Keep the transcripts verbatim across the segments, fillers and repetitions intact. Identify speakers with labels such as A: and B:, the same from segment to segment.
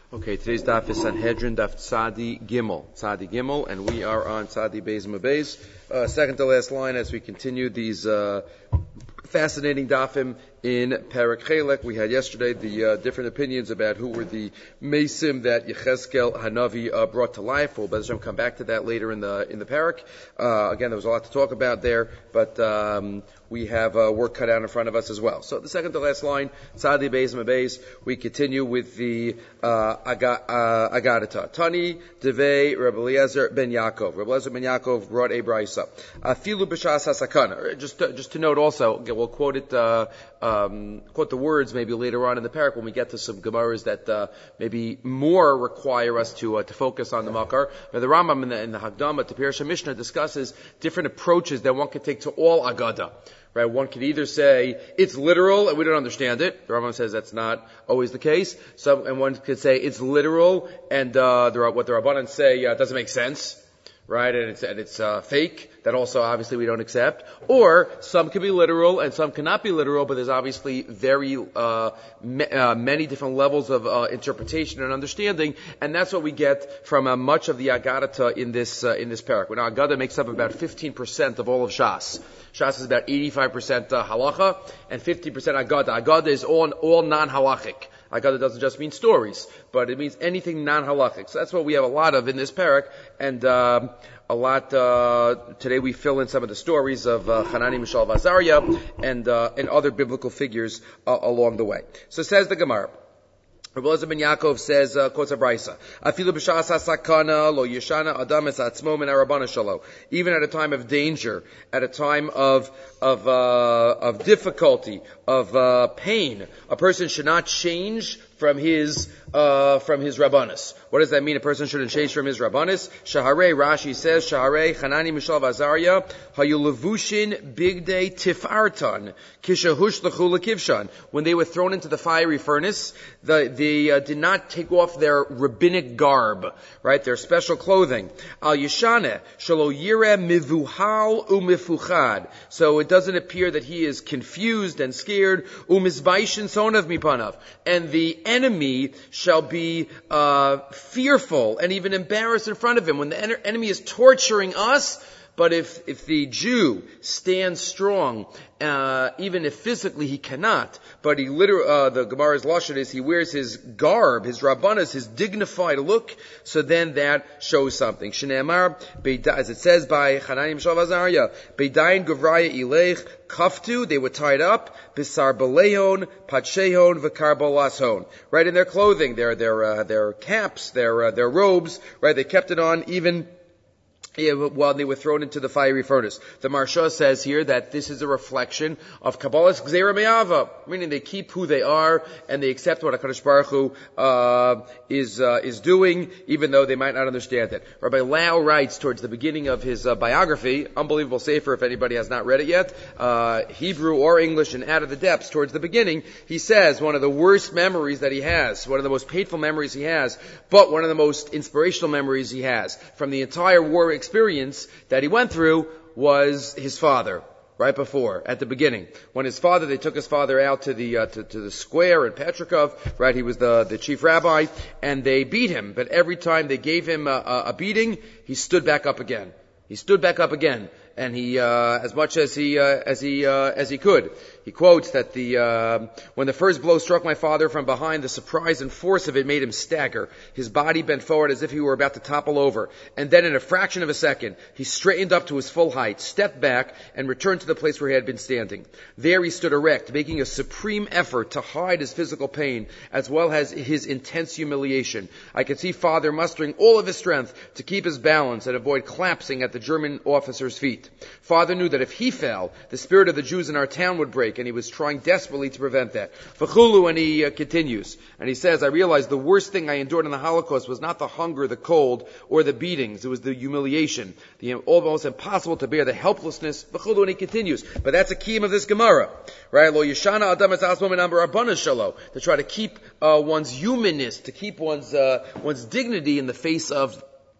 A: Okay, today's daf is Sanhedrin, daf Tzadi Gimel. Tzadi Gimel, and we are on Tzadi Beis Mabeis. Uh, second to last line as we continue these uh, fascinating dafim in Perek Chelek. We had yesterday the uh, different opinions about who were the Mesim that Yechezkel Hanavi uh, brought to life. We'll Bez Hashem come back to that later in the in the Perek. Uh, again, there was a lot to talk about there, but um, we have uh, work cut out in front of us as well. So the second to last line, Tzadi Beis Mabeis, we continue with the uh, Aga, uh, Agadata. Tani Devei Rabbi Eliezer ben Yaakov. Rabbi Eliezer ben Yaakov brought a brisa. Afilu b'shas hasakana. Just to, just to note also, we'll quote it. Uh, Um, quote the words maybe later on in the parak when we get to some gemaras that uh, maybe more require us to uh, to focus on the makar. But the Rambam in the, in the Hagdama to Pirush Mishnah discusses different approaches that one could take to all agada. Right? One could either say it's literal and we don't understand it. The Rambam says that's not always the case. Some and one could say it's literal and uh, the, what the Rabbanan say uh, doesn't make sense. Right, and it's and it's uh, fake. That also obviously we don't accept. Or some can be literal and some cannot be literal, but there's obviously very uh, me, uh many different levels of uh, interpretation and understanding, and that's what we get from uh, much of the Agadata in this uh, in this parak. When Agada makes up about fifteen percent of all of Shas. Shas is about eighty-five percent uh, halacha and fifty percent Agada. Agada is all all non-halachic. Agada doesn't just mean stories, but it means anything non-halachic. So that's what we have a lot of in this parak, and um, a lot. Uh, today we fill in some of the stories of uh, Hanani, Mishael, Azariah, and uh, and other biblical figures uh, along the way. So says the Gemara. Rabbi Eliezer ben Yaakov says, uh, quotes a brisa, Afilu b'shas hasakana lo yeshana adam es atzmo min harabana shalo. Even at a time of danger, at a time of of uh, of difficulty, of uh, pain, a person should not change from his uh, from his rabbanis. What does that mean? A person shouldn't change from his rabbanis. Shaharei, Rashi says, Shaharei Hanani Mishael Azariah hayu levushin bigdei tifartan kishahush lechu lekivshan. When they were thrown into the fiery furnace, the, they uh, did not take off their rabbinic garb, right? Their special clothing. Al yeshane shalo yireh mivuhal umifuchad. So it doesn't appear that he is confused and scared. Umizbaishin sonav mipanav. And the enemy shall be uh, fearful and even embarrassed in front of him. When the en- enemy is torturing us, but if, if the Jew stands strong, uh, even if physically he cannot, but he literally, uh, the Gemara's lashon is he wears his garb, his rabbanas, his dignified look, so then that shows something. Shneimar, as it says by Hanani Mishael Azariah, Beidayin Gavraya Ilech, Kaftu, they were tied up, Bisar Balehon, Patshehon, Vakar Balashon. Right in their clothing, their, their, uh, their caps, their, uh, their robes, right, they kept it on even Yeah, while they were thrown into the fiery furnace. The Marsha says here that this is a reflection of Kabbalah's Gzeira Me'ava, meaning they keep who they are and they accept what HaKadosh Baruch Hu uh, is uh, is doing, even though they might not understand it. Rabbi Lau writes towards the beginning of his uh, biography, unbelievable sefer if anybody has not read it yet, uh, Hebrew or English, and Out of the Depths, towards the beginning, he says one of the worst memories that he has, one of the most painful memories he has, but one of the most inspirational memories he has from the entire war experience that he went through was his father. Right before, at the beginning, when his father, they took his father out to the uh, to, to the square in Petrikov. Right, he was the the chief rabbi, and they beat him. But every time they gave him a, a beating, he stood back up again. He stood back up again, and he, uh, as much as he uh, as he uh, as he could. He quotes that the uh, when the first blow struck my father from behind, the surprise and force of it made him stagger. His body bent forward as if he were about to topple over. And then in a fraction of a second, he straightened up to his full height, stepped back, and returned to the place where he had been standing. There he stood erect, making a supreme effort to hide his physical pain, as well as his intense humiliation. I could see father mustering all of his strength to keep his balance and avoid collapsing at the German officer's feet. Father knew that if he fell, the spirit of the Jews in our town would break, and he was trying desperately to prevent that. V'chulu, and he uh, continues, and he says, I realized the worst thing I endured in the Holocaust was not the hunger, the cold, or the beatings. It was the humiliation, the almost impossible to bear, the helplessness. V'chulu, and he continues. But that's a key of this Gemara, right? Lo yeshana adam es asmo min amar rabbanan shalo, to try to keep uh, one's humanness, to keep one's uh, one's dignity in the face of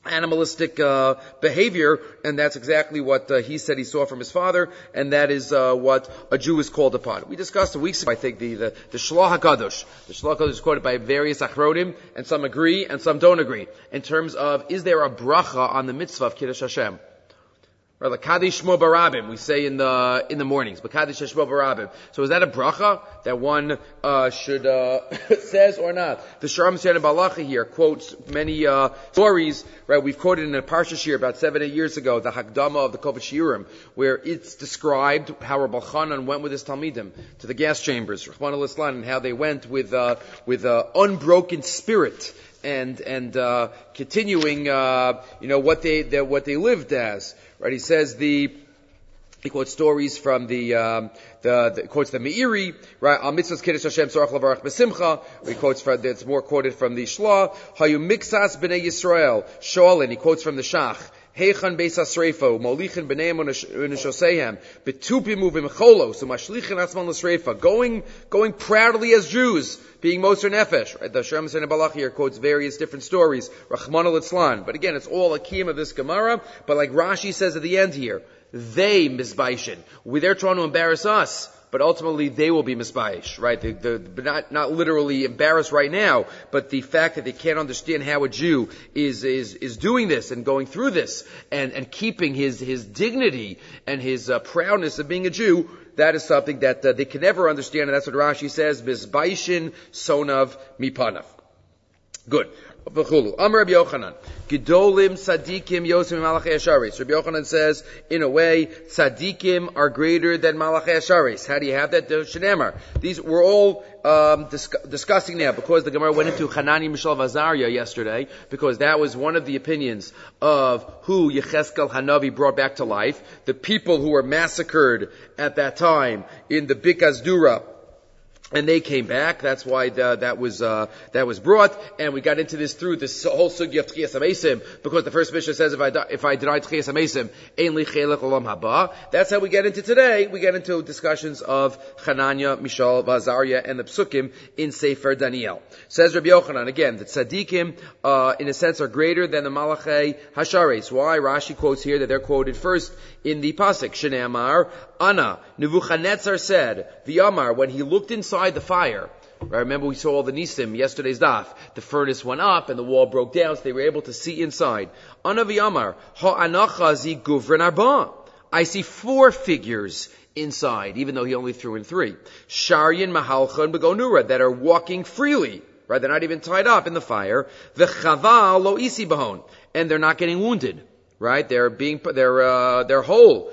A: animalistic uh, behavior, and that's exactly what uh, he said he saw from his father, and that is uh, what a Jew is called upon. We discussed a week ago, I think, the the, the Shloah HaKadosh. The Shloah HaKadosh is quoted by various achronim, and some agree, and some don't agree, in terms of, is there a bracha on the mitzvah of Kiddush Hashem? Or like Kaddish Shmo Barabim, we say in the in the mornings. But Kaddish Shmo Barabim. So is that a bracha that one uh, should uh, says or not? The Sharm Shannon Balacha here quotes many uh, stories. Right, we've quoted in a parsha shir about seven eight years ago, the Hakdama of the Kovat Shiurim, where it's described how Rabbi Chanan went with his talmidim to the gas chambers, Rahman al-Islam, and how they went with uh, with uh, unbroken spirit and and uh, continuing, uh, you know, what they, they what they lived as. Right, he says the, he quotes stories from the, um, the, the quotes the Meiri, right, Al Mitzvahs Kiddush Hashem Sorach Lavarach B'Simcha, he quotes from, it's more quoted from the Shla, Hayu Mixas B'nei Yisrael, Sholin, he quotes from the Shach, Heichan Beis HaSreifo, Molichin B'neim U'Neshosehem, B'tupim U'V'Mcholos, U'Mashlichin Atzman L'Sreifa, going, going proudly as Jews, being Moser Nefesh. Right? The Shem Sene Balach here quotes various different stories, Rahman al-Itzlan. But again, it's all a kiyum of this Gemara, but like Rashi says at the end here, they misbaishin. We, they're trying to embarrass us, but ultimately they will be misbaish, right? The, the, but not, not literally embarrassed right now, but the fact that they can't understand how a Jew is, is, is doing this and going through this and, and keeping his, his dignity and his uh, proudness of being a Jew, that is something that uh, they can never understand, and that's what Rashi says, misbaishin sonav mipanav. Good. Amar Rabbi Yochanan, Gedolim Tzadikim Yosim Malachei Hasharis. Rabbi Yochanan says, in a way, Tzadikim are greater than Malachei Hasharis. How do you have that? Shenamar. These we're all um, dis- discussing now because the Gemara went into Hanani Mishal Vazaria yesterday, because that was one of the opinions of who Yecheskel Hanavi brought back to life. The people who were massacred at that time in the Bikaz Dura. And they came back. That's why the, that was uh, that was brought. And we got into this through this whole sugya of Tchias HaMesim, because the first Mishnah says if I if I deny Tchias HaMesim, ein li chelek olam haba. That's how we get into today. We get into discussions of Hananya, Mishal, Vazaria, and the Psukim in Sefer Daniel. Says Rabbi Yochanan again that Tzadikim, uh, in a sense, are greater than the Malachei Hashares. Why? Rashi quotes here that they're quoted first in the pasuk Shnei Amar Ana Nebuchadnezzar said V'Amar when he looked inside the fire. Right, remember we saw all the Nisim, yesterday's daf. The furnace went up and the wall broke down, so they were able to see inside. Anavi Amar, ha'anachazi guvran arba. I see four figures inside, even though he only threw in three. Sharyan, Mahalcha, and Begonura, that are walking freely. Right, they're not even tied up in the fire. The chaval lo isi bahon, and they're not getting wounded. Right, they're being, they're, uh, they're whole.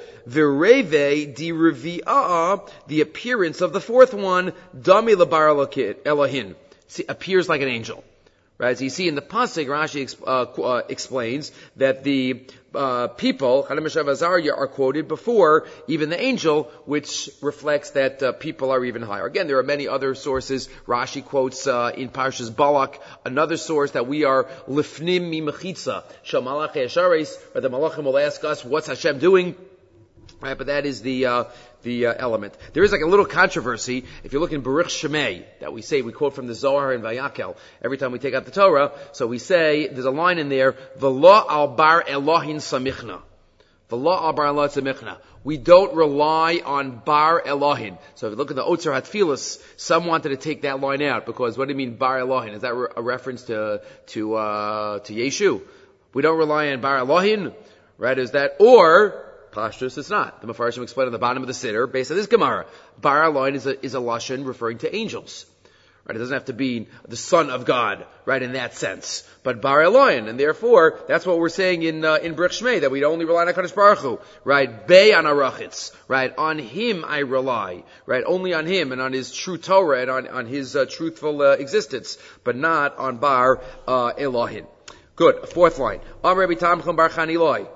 A: Vireve di revi'ah, the appearance of the fourth one, dami labar Elohin, appears like an angel. Right, so you see in the pasuk, Rashi uh, uh, explains that the uh, people, Hanam Mishav Azariah, are quoted before even the angel, which reflects that uh, people are even higher. Again, there are many other sources. Rashi quotes uh, in Parshas Balak another source that we are lifnim mi mechitza shel malachei hasharis, where the malachim will ask us, "What's Hashem doing?" Right, but that is the uh, the uh, element. There is like a little controversy. If you look in Baruch Shemay, that we say, we quote from the Zohar and Vayakel every time we take out the Torah. So we say, there's a line in there, V'lo al bar Elohin samichna. V'lo al bar Elohin samichna. We don't rely on bar Elohin. So if you look at the Otzer Hatfilas, some wanted to take that line out, because what do you mean bar Elohin? Is that a reference to to uh, to Yeshu? We don't rely on bar Elohin, right? Is that, or Pashtus, it's not. The Mefarshim explain at the bottom of the Siddur, based on this Gemara, Bar Elohin is a, is a lashon referring to angels. Right? It doesn't have to be the Son of God, right, in that sense. But Bar Elohin, and therefore, that's what we're saying in, uh, in Brich Shmei, that we only rely on HaKadosh Baruch Hu, right? Bei on Arachitz, right? On Him I rely, right? Only on Him and on His true Torah and on, on His uh, truthful uh, existence, but not on Bar uh, Elohin. Good. Fourth line. Amar Rabbi Tamchon Bar Chaniloi.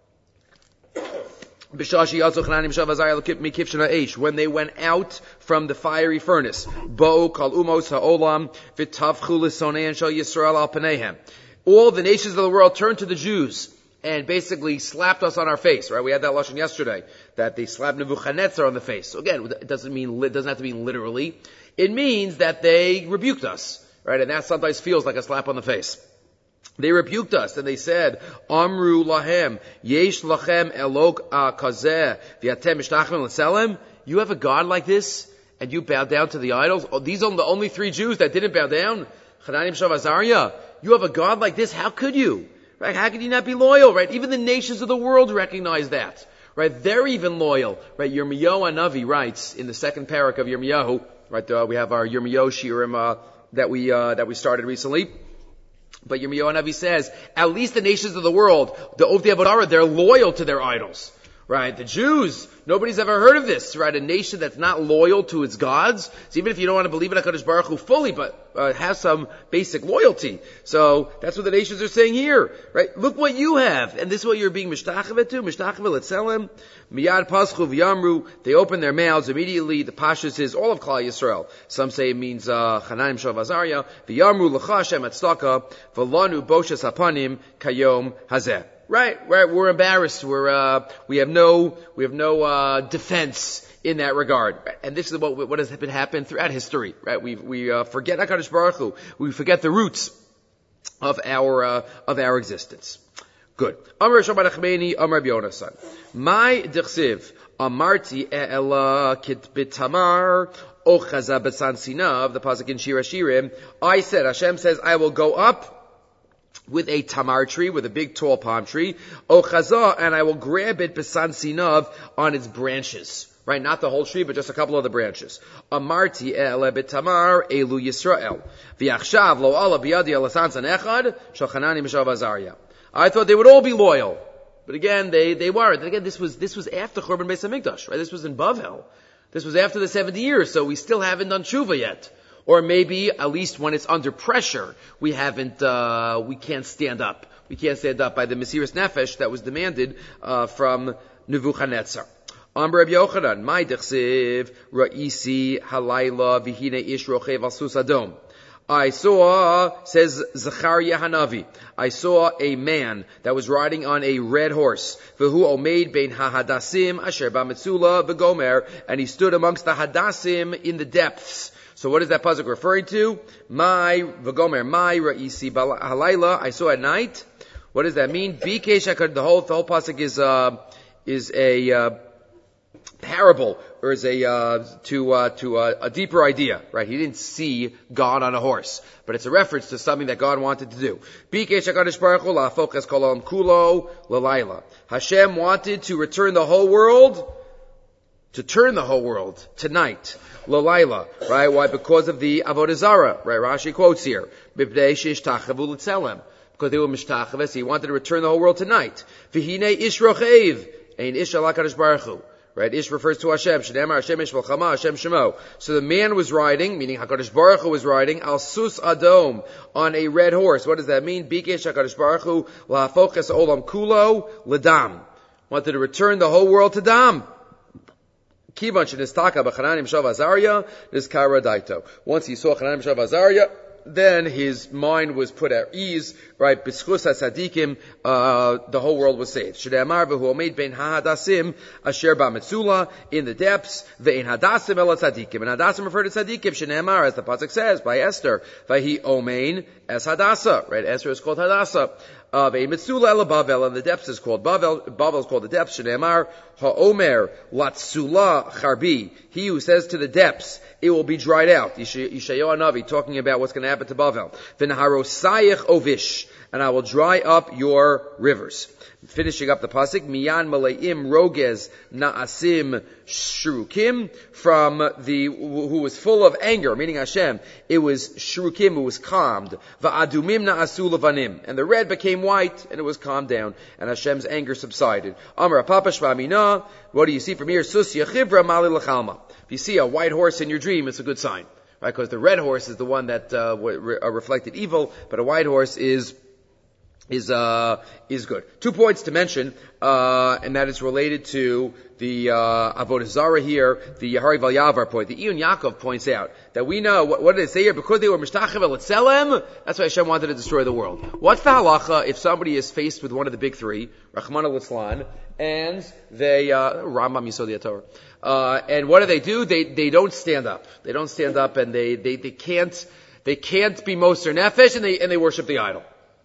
A: When they went out from the fiery furnace, all the nations of the world turned to the Jews and basically slapped us on our face. Right? We had that lashon yesterday, that they slapped Nebuchadnezzar on the face. So again, it doesn't mean it doesn't have to mean literally. It means that they rebuked us, right? And that sometimes feels like a slap on the face. They rebuked us and they said, Amru lahem, yesh lachem elok kazeh, v'atem mishtachvim l'tzelem. You have a God like this, and you bow down to the idols? Oh, these are the only three Jews that didn't bow down. Hananiah, Mishael, Azariah. You have a God like this? How could you? Right? How could you not be loyal? Right? Even the nations of the world recognize that. Right? They're even loyal. Right? Yirmiyahu Hanavi writes in the second parak of Yirmiyahu. Right? Uh, we have our Yirmiyahu Shirim uh, that we uh, that we started recently. But Yirmiyahu Hanavi says, at least the nations of the world, the Ovdei Avodah, they're loyal to their idols. Right? The Jews, nobody's ever heard of this, right? A nation that's not loyal to its gods. So even if you don't want to believe in HaKadosh Baruch Hu fully, but uh, have some basic loyalty. So that's what the nations are saying here, right? Look what you have. And this is what you're being mishtachavet to, mishtachavet l'tzelem, miyad paschu v'yamru. They open their mouths immediately. The pashtus is all of Klal Yisrael. Some say it means uh, Hananiah, Mishael, Azariah. V'yamru l'cha Hashem atztaka, v'lanu boshes hapanim kayom hazeh. Right, right. We're embarrassed. We're uh, we have no we have no uh, defense in that regard. And this is what what has been happened throughout history. Right, we we uh, forget HaKadosh Baruch Hu. We forget the roots of our uh, of our existence. Good. Amar Shabbat Achmeni, Amar B'Yonasan. My dechsiv amarti e'ela kit bitamar ochaza b'tzan sinav. The pasuk in Shir Hashirim. I said, Hashem says, I will go up with a tamar tree, with a big tall palm tree, ochaza, and I will grab it besan sinav on its branches. Right, not the whole tree, but just a couple of the branches. Amarti ele betamar elu Yisrael. V'achshav lo ala biyadi alasan sanechad shel Hananiah Mishael Azariah. I thought they would all be loyal, but again, they they weren't. And again, this was this was after Churban Beis Hamikdash, right? This was in Bavel. This was after the seventy years, so we still haven't done tshuva yet. Or maybe, at least when it's under pressure, we haven't, uh, we can't stand up. We can't stand up by the Mesiras Nefesh that was demanded, uh, from Nebuchadnezzar. Amar Rabbi Yochanan, my dechsiv, ra'isi halayla v'hine ish rochev al sus adom. I saw, says Zechariah Hanavi, I saw a man that was riding on a red horse. V'hu omeid bein hahadasim asher ba'metzula v'gomer, and he stood amongst the hadasim in the depths. So what is that pasuk referring to? My v'gomer, my ra'isi halayla. I saw at night. What does that mean? Bikesh hakad. The whole the whole pasuk is uh, is a uh, parable, or is a uh, to uh, to uh, a deeper idea, right? He didn't see God on a horse, but it's a reference to something that God wanted to do. Bikesh hakadosh baruch hu la'afokas kol ha'olam kulo l'layla. Hashem wanted to return the whole world. To turn the whole world tonight, l'layla, right? Why? Because of the avodah zarah, right? Rashi quotes here, b'bnei sheishtachavu l'tzelem, because they were mishtachaves. He wanted to return the whole world tonight. V'hinei ish rochev, ein ish ala kadosh baruch hu, right? Ish refers to Hashem. Shneimar Hashem ish v'chama Hashem shemo. So the man was riding, meaning Hakadosh Baruch Hu was riding al sus adom, on a red horse. What does that mean? Bikesh Hakadosh Baruch Hu la'afokas olam kulo l'dam. Wanted to return the whole world to dam. Kivan shenistaka b'Hananiah Mishael Azariah niskara daito. Once he saw Hananiah Mishael Azariah, then his mind was put at ease, right? B'schus ha-tzadikim, uh, the whole world was saved. Shneimar v'hu omeid bein ha'hadasim asher ba'metzula, in the depths, ve'in hadasim ela tzadikim. And hadasim refer to tzadikim, shneimar, as the pasuk says, by Esther, v'hi omein es hadasa, right? Esther is called Hadasa. Uh, ve'in metzula ela Bavel, and the depths is called Bavel. Bavel is called the depths. Shneimar ha'omer latzula charbi. He who says to the depths, it will be dried out. Yeshayahu Hanavi talking about what's going to happen to Bavel. V'naharosayich ovish, and I will dry up your rivers. Finishing up the pasuk, miyan maleim rogez naasim shrukim, from the who was full of anger, meaning Hashem. It was shrukim, who was calmed. Va'adumim naasu levanim, and the red became white, and it was calmed down, and Hashem's anger subsided. Amar Papa Shvamina, what do you see from here? Sus yachivra mali lachalma. If you see a white horse in your dream, it's a good sign, right? Because the red horse is the one that uh, re- uh, reflected evil, but a white horse is is uh is good. Two points to mention, uh and that is related to the uh avodah zarah here, the Yahari Valyavar point. The Iyun Yaakov points out that we know, what, what did it say here? Because they were mishtachav l'tzelem, that's why Hashem wanted to destroy the world. What's the halacha if somebody is faced with one of the big three, Rachmana litzlan, and they uh Rambam Yisod Torah, uh and what do they do? They they don't stand up. They don't stand up, and they they, they can't they can't be Moser Nefesh, and they and they worship the idol.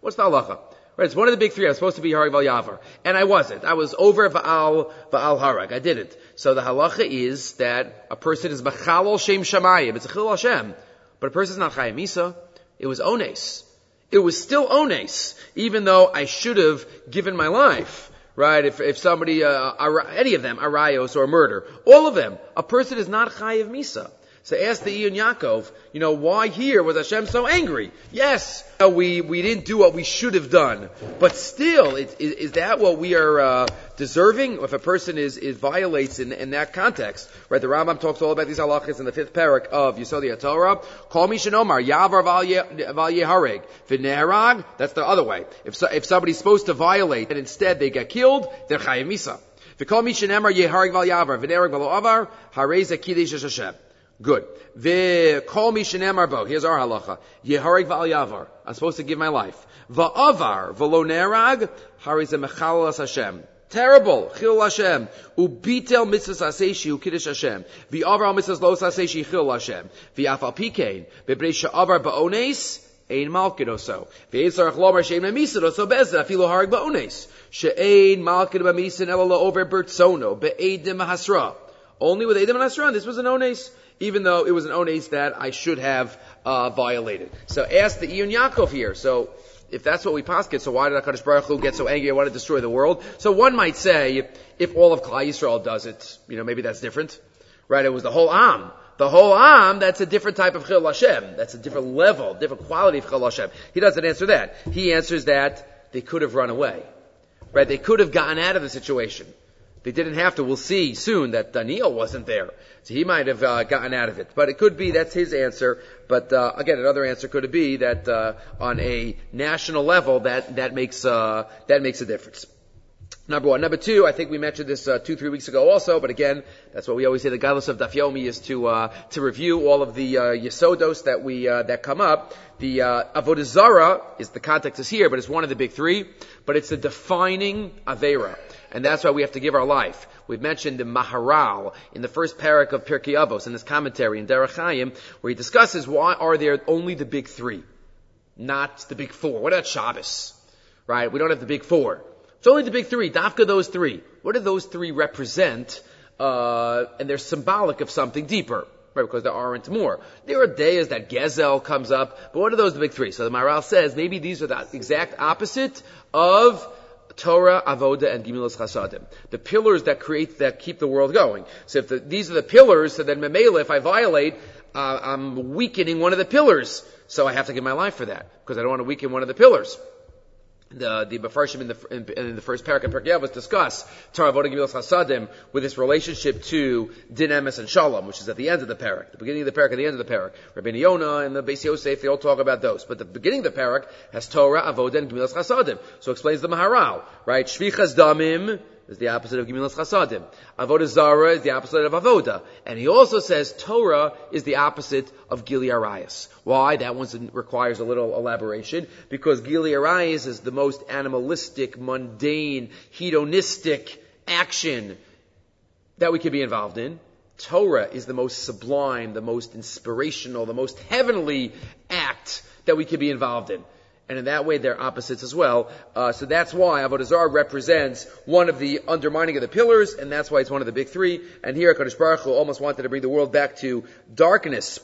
A: What's the halacha? Right, it's one of the big three. I was supposed to be Harag Val Yavar. And I wasn't. I was over Va'al, Va'al Harag. I didn't. So the halacha is that a person is Machalol Shem Shamayim. It's a Chil Hashem. But a person is not Chayim Misa. It was Ones. It was still Ones, even though I should have given my life. Right? If, if somebody, uh, any of them, Arayos or murder. All of them. A person is not Chayiv Misa. So ask the Iyun Yaakov, you know, why here was Hashem so angry? Yes, we, we didn't do what we should have done. But still, it, is, is that what we are, uh, deserving? If a person is, is violates in, in that context, right? The Rambam talks all about these halachas in the fifth parak of Yesod HaTorah. Call me Shenomar, Yavar Val Yehareg, V'neharag, that's the other way. If so, if somebody's supposed to violate and instead they get killed, they're Chayim Misa. V'kol mi Shenemar Yehareg Val Yavar, V'neharag Val Avar, Harei Zakidesh Hashem. Good. V'kol mi shenemar bo. Here's our halacha. Yehareg v'al yavar. I'm supposed to give my life. V'avar v'lo nerag. Harei ze mechalel as Hashem. Terrible. Chil Hashem. Ubitel mitzvahs aseshi ukidish Hashem. V'avar al mitzvahs lo aseshi chil Hashem. V'afal pikein. V'brei she'avar ba'ones. Ein malkin oso. V'etzarach lomar she'ein memisin oso bezeh. Afilo hareg ba'ones. She'ein malkin b'misin elo lo over bertsono. Be'edim hasra. Only with edim and hasra. This was an ones. Even though it was an ones that I should have uh, violated. So ask the Iyun Yaakov here. So if that's what we paskin, so why did HaKadosh Baruch Hu get so angry and want to destroy the world? So one might say, if all of Klal Yisrael does it, you know, maybe that's different. Right? It was the whole Am. The whole Am, that's a different type of Chil Hashem. That's a different level, different quality of Chil Hashem. He doesn't answer that. He answers that they could have run away. Right? They could have gotten out of the situation. They didn't have to. We'll see soon that Daniel wasn't there. So he might have uh, gotten out of it. But it could be, that's his answer. But uh, again, another answer could be that uh, on a national level, that, that makes uh, that makes a difference. Number one. Number two, I think we mentioned this uh, two, three weeks ago also, but again, that's what we always say. The Galus of Daf Yomi is to uh, to review all of the uh, Yesodos that we uh, that come up. The uh, Avodah Zarah is, the context is here, but it's one of the big three. But it's the defining Aveira. And that's why we have to give our life. We've mentioned the Maharal in the first parak of Pirkei Avos, in this commentary in Derech Chaim, where he discusses why are there only the big three, not the big four. What about Shabbos? Right? We don't have the big four. It's only the big three. Dafka those three. What do those three represent? Uh, and they're symbolic of something deeper. Right, because there aren't more. There are days that Gezel comes up, but what are those the big three? So the Maharal says maybe these are the exact opposite of Torah, Avoda, and Gemilas Chasadim. The pillars that create, that keep the world going. So if the, these are the pillars, so then Memela, if I violate, uh, I'm weakening one of the pillars. So I have to give my life for that, because I don't want to weaken one of the pillars. The, the Mefarshim in the, in, in the first parak of Pirkei Avos discuss Torah, Avoda, Gemilas Chasadim with its relationship to Din Emes and Shalom, which is at the end of the parak. The beginning of the parak, at the end of the parak. Rabbeinu Yonah and the Beis Yosef, they all talk about those. But the beginning of the parak has Torah, Avoda, and Gemilas Chasadim. So explains the Maharal, right? Shvichas Damim is the opposite of Gemilas Chasadim. Avodah Zarah is the opposite of Avoda. And he also says Torah is the opposite of Gili Arayas. Why? That one requires a little elaboration. Because Gili Arayas is the most animalistic, mundane, hedonistic action that we could be involved in. Torah is the most sublime, the most inspirational, the most heavenly act that we could be involved in. And in that way, they're opposites as well. Uh, so that's why Avodah Zarah represents one of the undermining of the pillars, and that's why it's one of the big three. And here, HaKadosh Baruch Hu almost wanted to bring the world back to darkness,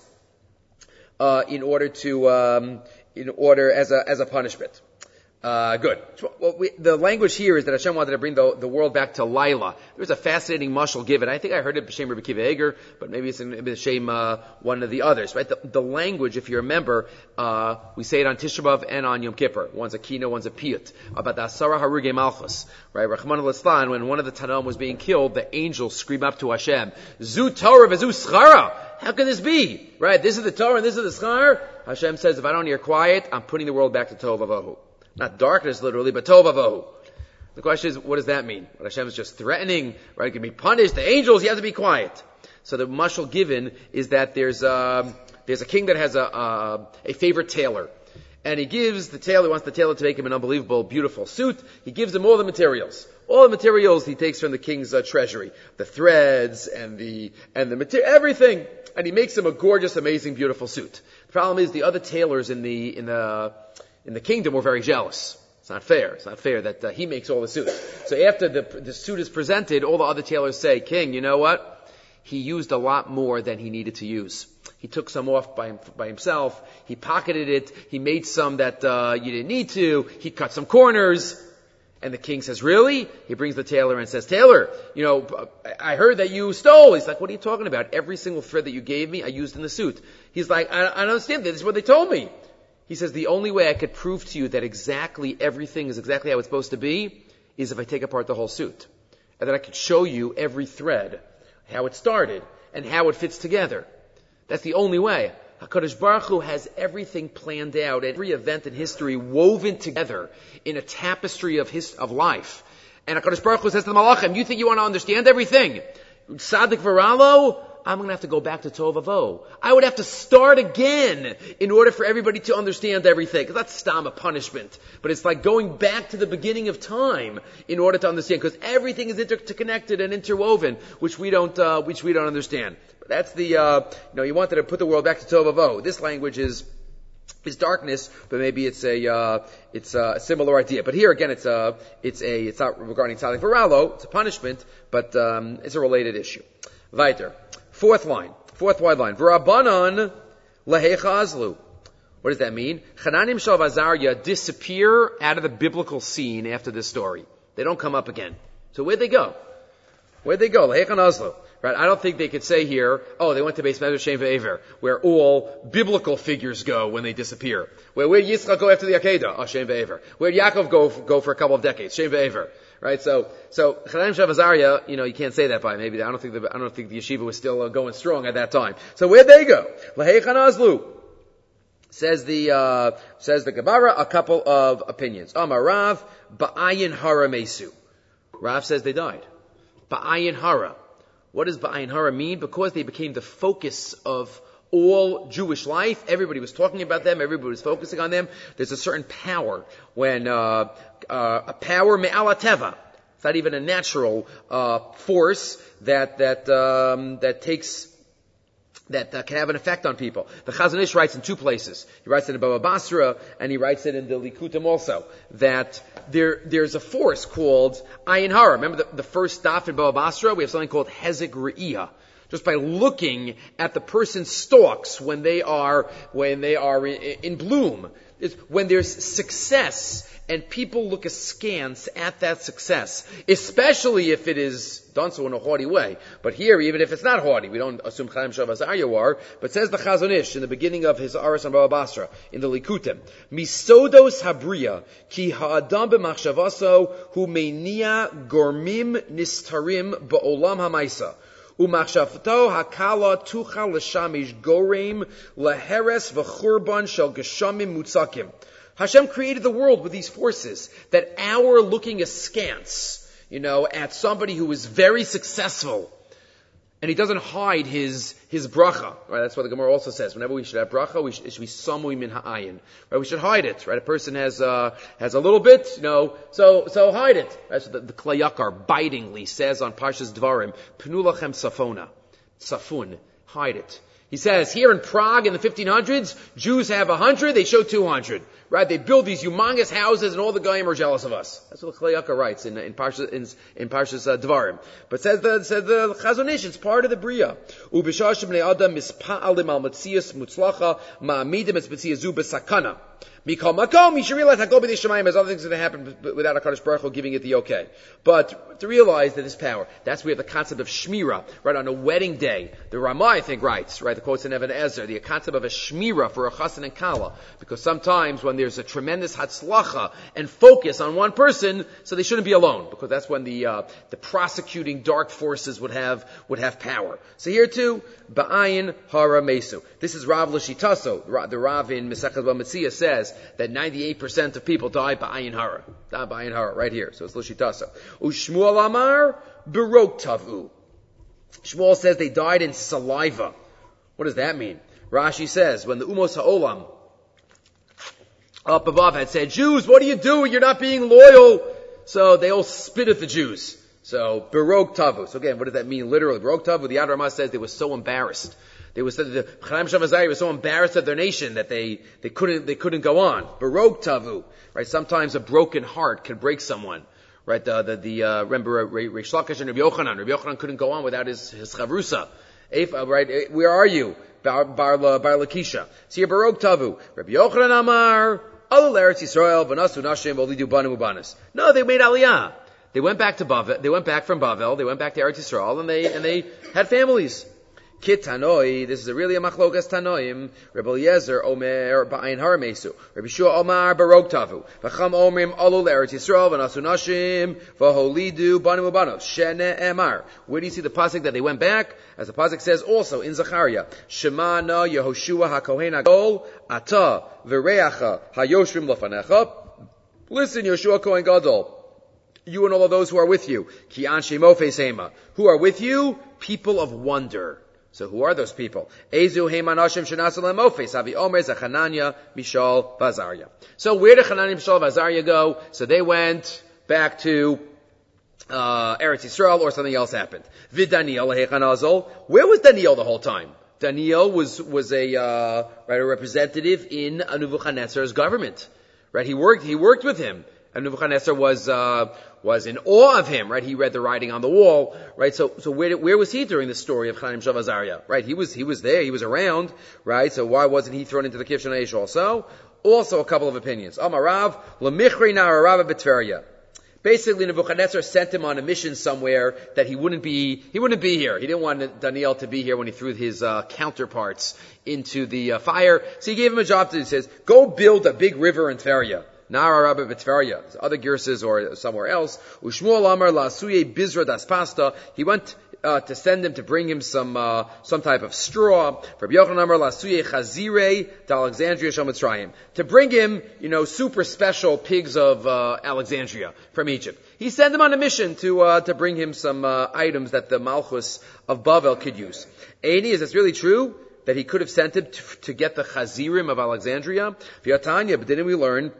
A: uh, in order to, um, in order as a as a punishment. Uh, good. Well, we, the language here is that Hashem wanted to bring the, the world back to Laila. There's a fascinating mashal given. I think I heard it b'shem Rabbi Akiva Eger, but maybe it's in b'shem uh, one of the others. Right? The, the language, if you remember, uh, we say it on Tisha B'av and on Yom Kippur. One's a kino, one's a piyut. About the Asara Haruge Malchus. Right? Rachmana litzlan, when one of the Tanaim was being killed, the angels scream up to Hashem, Zu Torah v'zu schara. How can this be? Right? This is the Torah and this is the schar. Hashem says, if I don't hear quiet, I'm putting the world back to Tov Avohu. Not darkness literally, but Tov Avohu. The question is, what does that mean? What Hashem is just threatening, right? You can be punished. The angels, you have to be quiet. So the mashal given is that there's a, there's a king that has a, a, a favorite tailor. And he gives the tailor, he wants the tailor to make him an unbelievable, beautiful suit. He gives him all the materials. All the materials he takes from the king's uh, treasury. The threads and the, and the material, everything. And he makes him a gorgeous, amazing, beautiful suit. The problem is the other tailors in the, in the, in the kingdom were very jealous. It's not fair. It's not fair that uh, he makes all the suit. So after the, the suit is presented, all the other tailors say, King, you know what? He used a lot more than he needed to use. He took some off by, by himself. He pocketed it. He made some that uh, you didn't need to. He cut some corners. And the king says, really? He brings the tailor and says, Tailor, you know, I heard that you stole. He's like, what are you talking about? Every single thread that you gave me, I used in the suit. He's like, I, I don't understand. This is what they told me. He says, the only way I could prove to you that exactly everything is exactly how it's supposed to be is if I take apart the whole suit. And then I could show you every thread, how it started, and how it fits together. That's the only way. HaKadosh Baruch Hu has everything planned out, every event in history woven together in a tapestry of his, of life. And HaKadosh Baruch Hu says to the Malachim, you think you want to understand everything? Tzadik V'Ralo, I'm going to have to go back to Tov Avo. I would have to start again in order for everybody to understand everything. Because that's stam, a punishment. But it's like going back to the beginning of time in order to understand. Because everything is interconnected and interwoven, which we don't, uh, which we don't understand. But that's the, uh, you know, you wanted to put the world back to Tov Avo. This language is, is darkness, but maybe it's a, uh, it's a similar idea. But here again, it's a, it's a, it's not regarding Tzadik V'Ralo, it's a punishment, but, um, it's a related issue. Weiter. Fourth line, fourth wide line. V'Rabbanan lehecha azlu. What does that mean? Chananim shel Azariah disappear out of the biblical scene after this story. They don't come up again. So where'd they go? Where'd they go? Lehecha azlu. Right? I don't think they could say here, oh, they went to Beis Medrash Shem Ve'ever, where all biblical figures go when they disappear. Where where did Yitzchak go after the Akedah? Oh, Shem Ve'ever. Where did Yaakov go go for a couple of decades? Shem Ve'ever. Right, so so Chananim Shel Azariah, you know, you can't say that by maybe. I don't think the I don't think the yeshiva was still uh, going strong at that time. So where'd they go? Laheicha Azlu. Says the uh, says the Gemara, a couple of opinions. Amar Rav Ba'ayin Hara Mesu. Rav says they died. Ba'ayin Hara. What does Ba'ayin Hara mean? Because they became the focus of all Jewish life. Everybody was talking about them. Everybody was focusing on them. There's a certain power when uh, uh, a power me'al teva. It's not even a natural uh, force that that um, that takes that uh, can have an effect on people. The Chazon Ish writes in two places. He writes it in Baba Basra and he writes it in the Likutim also. That there there's a force called Ayin Hara. Remember the, the first daf in Baba Basra? We have something called Hezek Re'iyah. Just by looking at the person's stalks when they are when they are in, in bloom, it's when there's success and people look askance at that success, especially if it is done so in a haughty way. But here, even if it's not haughty, we don't assume Chaim Shel Azariah are, but says the Chazon Ish in the beginning of his Aras on Baba Basra in the Likutim, Misodos Habriya ki ha'adam b'machshavaso hu meinia gormim nistarim ba'olam ha'maisa. Umachshavto hakala tucha l'shamish goreim leheres v'churban shel geshamim mutzakim. Hashem created the world with these forces that our looking askance, you know, at somebody who is very successful, and he doesn't hide his his bracha. Right? That's what the Gemara also says. Whenever we should have bracha, we should, it should be samui min ha'ayin. Right? We should hide it. Right? A person has uh, has a little bit, you know, so so hide it. Right? So the, the Klei Yakar bitingly says on Parshas Dvarim, "Pnu lachem safona, safun, hide it." He says, here in Prague in the fifteen hundreds, Jews have a hundred, they show two hundred. Right? They build these humongous houses and all the Goyim are jealous of us. That's what the Klei Yakar writes in, in Parshas, in, in Parshas uh, Dvarim. But says the, says the Chazon Ish, it's part of the Bria. Ubishah b'nei adam mispa'alim al metzias mutzlacha ma'amidim es metzias zu b'sakana. Mikol makom, you should realize that Hakol b'nei Shemayim has other things that happen without HaKadosh Baruch Hu giving it the okay. But to realize that this power, that's where the concept of Shmira, right, on a wedding day, the Ramah, I think, writes, right, the quotes in Even Ezer, the concept of a Shmira for a Chassan and Kala. Because sometimes when there's a tremendous Hatzlacha and focus on one person, so they shouldn't be alone, because that's when the, uh, the prosecuting dark forces would have, would have power. So here too, Ba'ayin Hara Mesu. This is Rav L'Shitaso, the Rav in Mesechus B'Metzia says, that ninety-eight percent of people die ba'ayin hara. Die ba'ayin hara, right here. So it's L'Shitasa. U'Shmuel Amar, Berok Tavu. Shmuel says they died in saliva. What does that mean? Rashi says, when the Umos Ha'olam up above had said, Jews, what are you doing? You're not being loyal. So they all spit at the Jews. So, Berok Tavu. So again, what does that mean literally? Berok Tavu, the Yad Ramah says they were so embarrassed. They were the Chaim Shavazari were so embarrassed of their nation that they, they couldn't they couldn't go on. Barog tavu, right? Sometimes a broken heart can break someone, right? The the, the uh, remember Reish Lakish and Rabbi Yochanan. Rabbi Yochanan couldn't go on without his his chavrusa. Right? Where are you, Bar Bar Lakisha? So here Barog tavu. Rabbi Yochanan Amar Alul Eretz Yisrael v'nasu nashim v'olidu banu ubanis. No, they made aliyah. They went back to Bavel. They went back from Bavel. They went back to Eretz Yisrael, and they and they had families. Kit Tanoi, this is a really a machlokas Tanoim. Rabbi Eliezer Omer ba'ayin haramesu. Rabbi Shua Omar barog tavu. V'cham omrim alul Eretz Yisrael v'nasu nashim v'holidu banu ubanos. Shene emar. Where do you see the pasuk that they went back? As the pasuk says also in Zechariah, Shema na Yehoshua haKohen Gadol ata v'reacha hayoshrim lafanecha. Listen, Yeshua Kohen Gadol, you and all of those who are with you. Ki anshe mofes hema. Who are with you? People of wonder. So who are those people? Ezu hema nashim shenasu lemofes. Avi omer Hananya, Mishael, Vazariah. So where did Hananya, Mishael, Vazariah go? So they went back to uh Eretz Yisrael, or something else happened. Vid Daniel hechanazol. Where was Daniel the whole time? Daniel was was a uh, right a representative in Nebuchadnezzar's government. Right, he worked he worked with him. And Nebuchadnezzar was uh, was in awe of him, right? He read the writing on the wall, right? So so where where was he during the story of Chaim Shavazariah, right? He was he was there, he was around, right? So why wasn't he thrown into the Kivshan Aish also? Also a couple of opinions. Amarav lemichri na'arav b'Tveria. Basically, Nebuchadnezzar sent him on a mission somewhere that he wouldn't be he wouldn't be here. He didn't want Daniel to be here when he threw his uh, counterparts into the uh, fire. So he gave him a job to do. He says, "Go build a big river in Tveria." Nara Rabba B'Tveria, other girses or somewhere else. Ushmuel Amar La'asuye Bizra Das Pasta. He went uh, to send him to bring him some uh, some type of straw. Rabbi Yochanan Amar La'asuye Chazire to Alexandria Shel Mitzrayim, to bring him, you know, super special pigs of uh, Alexandria from Egypt. He sent him on a mission to uh, to bring him some uh, items that the Malchus of Bavel could use. Eini, is this really true? That he could have sent him to, to get the Chazirim of Alexandria? V'yatanya, but didn't we learn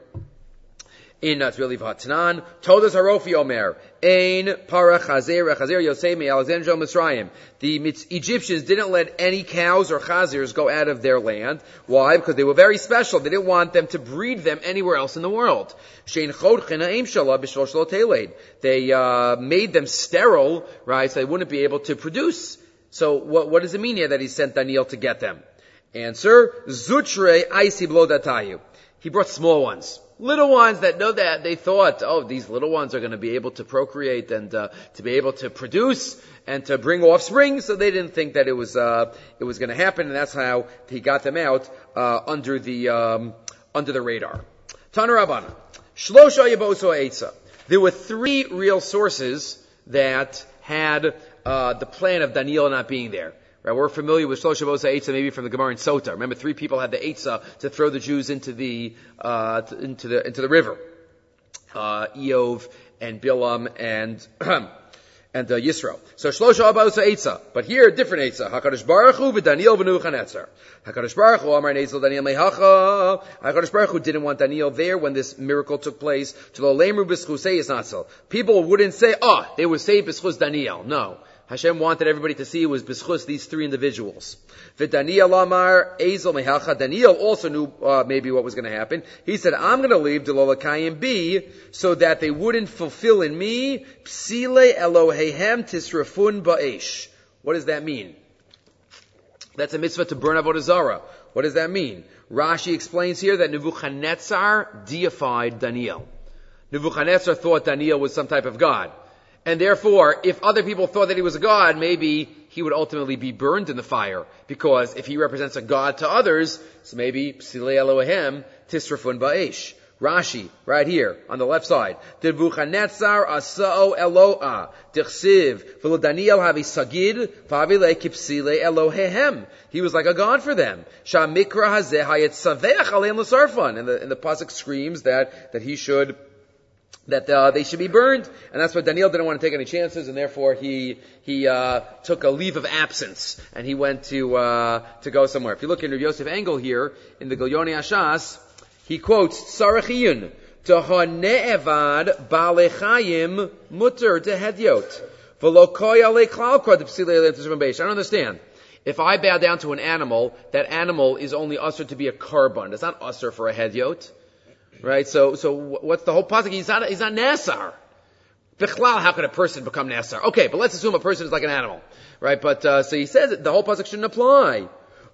A: in that's really Vatanan, told us Harofi Omer, Ein Para Chazer Chazer Yosemi Alexandria Mitzrayim. The Egyptians didn't let any cows or chazirs go out of their land. Why? Because they were very special. They didn't want them to breed them anywhere else in the world. Shein Chod Chinaim Shala B'Shlosh Lo Teled. They uh, made them sterile, right? So they wouldn't be able to produce. So what, what does it mean here that he sent Daniel to get them? Answer: Zutre Aisi Blodatayu. He brought small ones. Little ones that know that they thought, oh, these little ones are going to be able to procreate and uh, to be able to produce and to bring offspring. So they didn't think that it was uh, it was going to happen, and that's how he got them out uh, under the um, under the radar. Tana Rabbana, Shlosha Yaboso Eitza. There were three real sources that had uh, the plan of Daniel not being there. Right, we're familiar with Shlosha Bosa Eitzah, maybe from the Gemara in Sota. Remember, three people had the Eitzah to throw the Jews into the uh, to, into the into the river. Uh, Eov and Bilam and and uh, Yisro. So Shlosha Bosa Eitzah, but here a different Eitzah. Hakadosh Baruch Hu v'Daniel v'Nebuchadnezzar. Hakadosh Baruch Hu Amar Nezel Daniel Mehacha. Hakadosh Baruch Hu didn't want Daniel there when this miracle took place. To lo lemru b'schusei is not so. People wouldn't say, oh, they would say b'schus Daniel. No. Hashem wanted everybody to see it was b'schus these three individuals. V'Daniel Amar Ezel Mehacha. Daniel also knew uh, maybe what was going to happen. He said, I'm going to leave Delolakayim B so that they wouldn't fulfill in me Psile Elohehem Tisrafun Ba'esh. What does that mean? That's a mitzvah to burn Avodah Zarah. What does that mean? Rashi explains here that Nebuchadnezzar deified Daniel. Nebuchadnezzar thought Daniel was some type of god. And therefore, if other people thought that he was a god, maybe he would ultimately be burned in the fire. Because if he represents a god to others, so maybe Psilei Elohem Tisrafun Ba'esh. Rashi, right here, on the left side. Nebuchadnezzar asa'o Eloah. Tichsiv. V'lo Daniel havi sagid. Pavile kipsilei Elohehem. He was like a god for them. Sha mikra hazeh hayet saveach alein l'sarfan. And the, and the pasuk screams that, that he should that uh, they should be burned, and that's why Daniel didn't want to take any chances, and therefore he he uh, took a leave of absence, and he went to uh, to go somewhere. If you look in Rav Yosef Engel here in the Gilyonei Hashas, he quotes Sarachiyun Tohane'evad Balechayim Mutter Tehediot V'lo Koy Ale Klal Kod Psilei Elohehem Tisrafun B'Eish. I don't understand. If I bow down to an animal, that animal is only usher to be a korban. It's not usher for a hedyot. Right? So, so what's the whole pasuk? He's not, he's not Nasar. Bichlal, how could a person become Nasar? Okay, but let's assume a person is like an animal. Right? But, uh, so he says that the whole pasuk shouldn't apply.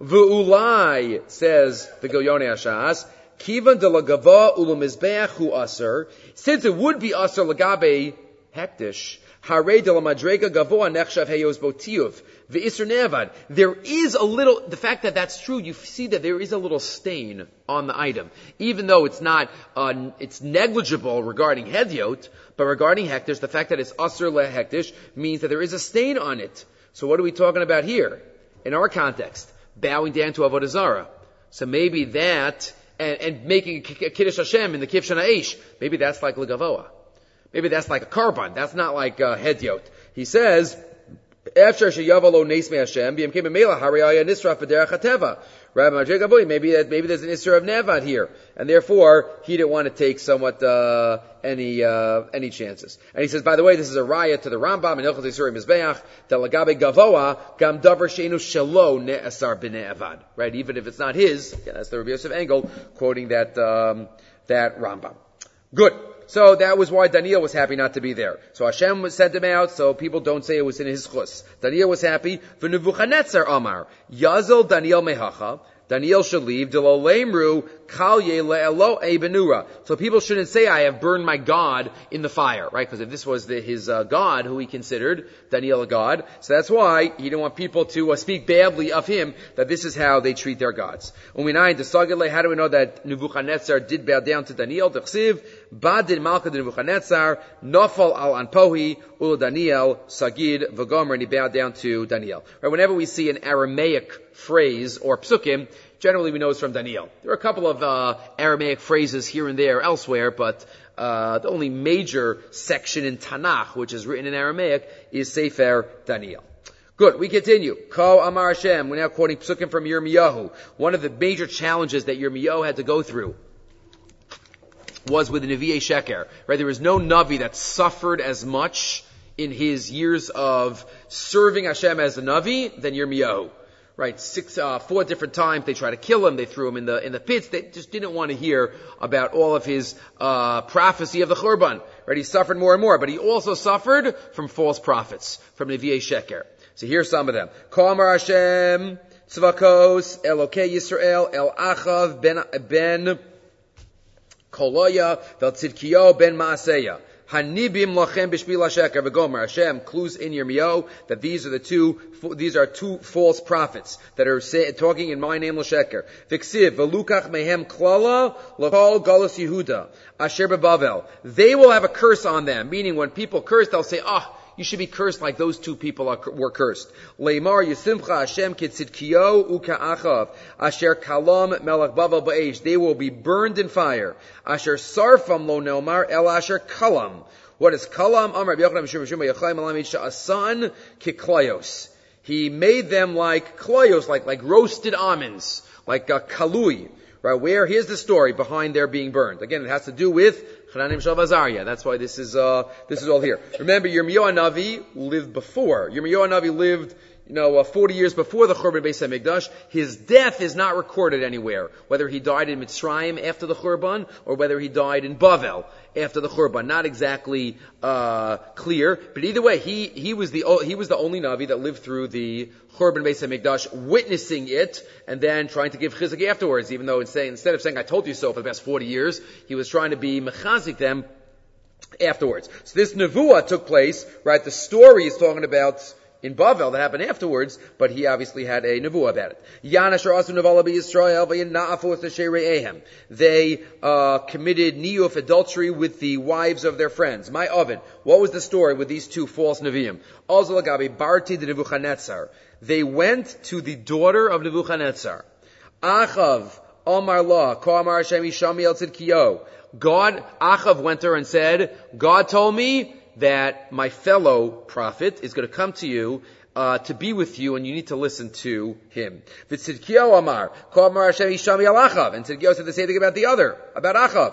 A: V'ulai, says the Gilyonei Hashas, Kivan de lagava ulumizbeach hu aser. Since it would be aser lagabe hektish, hare de la madrega gavoa nechshav heyos botiyuv ve'isr nevad. There is a little. The fact that that's true, you see that there is a little stain on the item, even though it's not. Uh, it's negligible regarding hedyot, but regarding hektish, the fact that it's aser lehektish means that there is a stain on it. So what are we talking about here in our context? Bowing down to avodah zarah. So maybe that. And, and making a Kiddush Hashem in the Kivshan Aish, maybe that's like Legavoa. Maybe that's like a korban. That's not like uh, Hedyot. He says, After Sheyavalo Nesme Hashem, B'yam Kema Mela Hariyaya Nisraf B'derech HaTeva. Rabbi Madrei Gavoy, maybe that, maybe there's an Isra of Nevad here. And therefore, he didn't want to take somewhat, uh, any, uh, any chances. And he says, by the way, this is a raya to the Rambam, and Ilchot Yisur Mizbeach, that Lagabe Gavoa, Gam Davar Sheinu Shelo Ne'asar B'nei Avad. Right? Even if it's not his, again, that's the Rabbi Yosef Engel, quoting that, um, that Rambam. Good. So that was why Daniel was happy not to be there. So Hashem was sent him out, so people don't say it was in his chus. Daniel was happy. V'nebuchadnezzar Amar, Yazil Daniel mehacha. Daniel should leave. Delolemru kalye le'elo ebenura. So people shouldn't say, I have burned my God in the fire, right? Because if this was the, his uh, God, who he considered, Daniel a God, so that's why he didn't want people to uh, speak badly of him, that this is how they treat their gods. Uminayin desagale, how do we know that Nebuchadnezzar did bow down to Daniel? Dechsiv, badin malka de Nebuchadnezzar, nofal al anpohi, ul Daniel, sagid, v'gomer, and he bowed down to Daniel. Right? Whenever we see an Aramaic phrase or psukim, generally we know it's from Daniel. There are a couple of uh, Aramaic phrases here and there elsewhere, but uh, the only major section in Tanakh, which is written in Aramaic, is Sefer Daniel. Good, we continue. Ko Amar Hashem, we're now quoting psukim from Yirmiyahu. One of the major challenges that Yirmiyahu had to go through was with the Nevi'ei Sheker. Right? There was no Navi that suffered as much in his years of serving Hashem as a Navi than Yirmiyahu. Right, six, uh, four different times they tried to kill him. They threw him in the in the pits. They just didn't want to hear about all of his uh prophecy of the Churban. Right, he suffered more and more, but he also suffered from false prophets, from Nevi'ei Sheker. So here's some of them. Ko Amar Hashem Tzvakos Elokei Yisrael El Achav Ben Ben Koloya Vel Tzidkiyo Ben Maaseya. Hanibim lachem b'shpila sheker v'gomer. Hashem clues in Yirmiyahu that these are the two, these are two false prophets that are say, talking in my name l'sheker. V'ksiv v'lukach mehem klala l'kol galus Yehuda asher bebavel. They will have a curse on them, meaning when people curse, they'll say, ah, oh, you should be cursed like those two people are, were cursed. Leimar Yisimcha Hashem Kitzidkiyo Uka'achav Asher Kalam Melech Bavel Ba'esh. They will be burned in fire. Asher Sarfam Lo Neomar El Asher Kalam. What is Kalam? Amar B'Yochanan Mishum Mishum Yachayim Alam Yisha Asan Kiklayos. He made them like klayos, like like roasted almonds, like a kalui. Right? Where here's the story behind their being burned. Again, it has to do with Chananim Shel Azariah. That's why this is uh this is all here. Remember, Yirmiyahu Navi lived before. Yirmiyahu Navi lived, you know, uh, forty years before the Churban Beis HaMikdash. His death is not recorded anywhere. Whether he died in Mitzrayim after the Churban or whether he died in Bavel after the Churban, not exactly uh clear. But either way, he he was the he was the only Navi that lived through the Churban Beis HaMikdash, witnessing it and then trying to give chizuk afterwards. Even though it's saying, instead of saying "I told you so" for the past forty years, he was trying to be mechazik them afterwards. So this nevuah took place, right? The story is talking about in Bavel that happened afterwards, but he obviously had a nevuah about it. They uh, committed niyuf, adultery, with the wives of their friends. My oven. What was the story with these two false neviim? They went to the daughter of Nebuchadnezzar. Achav Omar La Ko Amar Hashem Ishami El Tzidkiyo. God, Achav went to her and said, God told me that my fellow prophet is going to come to you uh, to be with you, and you need to listen to him. V'Tzidkiyo Amar Ko Amar Hashem Ishami El Achav. And Tzidkiyo said the same thing about the other, about Achav.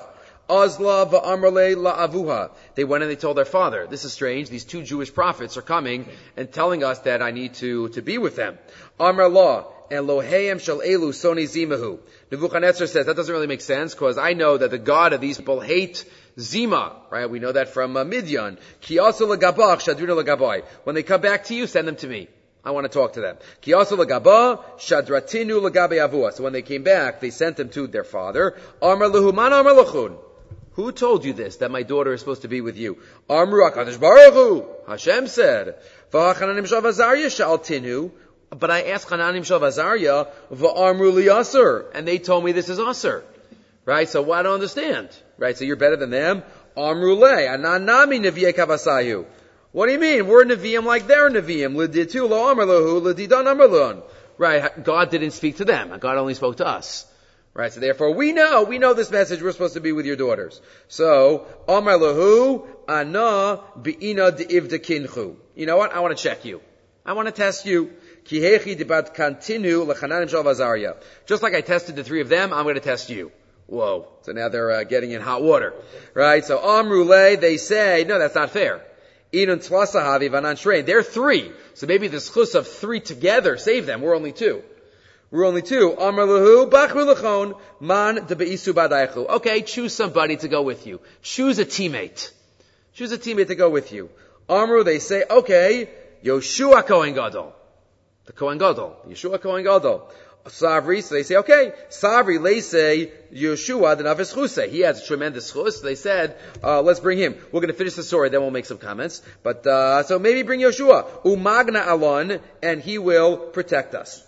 A: Azla va'amrle la'avuha. They went and they told their father, this is strange, these two Jewish prophets are coming and telling us that I need to, to be with them. Amr la, Eloheim shel elu soni zimahu. Nebuchadnezzar says, that doesn't really make sense, because I know that the God of these people hate Zima, right? We know that from uh, Midian. Ki asu legabach shadrina legabai. When they come back to you, send them to me. I want to talk to them. Ki asu legabah shadratinu legabe avua. So when they came back, they sent them to their father. Amar lehu man amar lechun. Who told you this, that my daughter is supposed to be with you? Amru HaKadosh Baruch Hu. Hashem said, V'hachananim shel Azariah sha'altinu. But I asked Hananim shel Azariah, V'amru li asur. And they told me this is asur. Right? So what I don't understand. Right? So you're better than them? Amru le. Ananami nevi'e kavasayu. What do you mean? We're Nevi'im like they're Nevi'im. L'ditu lo amar lahu, l'didan amar lun. Right? God didn't speak to them. God only spoke to us. Right, so therefore we know, we know this message, we're supposed to be with your daughters. So, Amar lahu, ana bi'ina de'ivdekinchu. You know what? I want to check you. I want to test you. Kihechi debat kantinu l'chananim shel Azariah. Just like I tested the three of them, I'm going to test you. Whoa. So now they're uh, getting in hot water. Right, so Amru le, they say, no, that's not fair. Inun tlasahavi vanan shrein. They're three. So maybe the schus of three together save them. We're only two. We're only two. Amar lahu, bachru l'chon, man debe'isu badaychu. Okay, choose somebody to go with you. Choose a teammate. Choose a teammate to go with you. Amru, they say, okay, Yoshua Kohen Gadol. The Kohen Gadol. Yeshua Kohen Gadol. Savri, so they say, okay, Savri, they say, Yeshua, the Navis Chuse. He has a tremendous chus. So they said, uh, let's bring him. We're going to finish the story, then we'll make some comments. But, uh, so maybe bring Yeshua. Umagna alon, and he will protect us.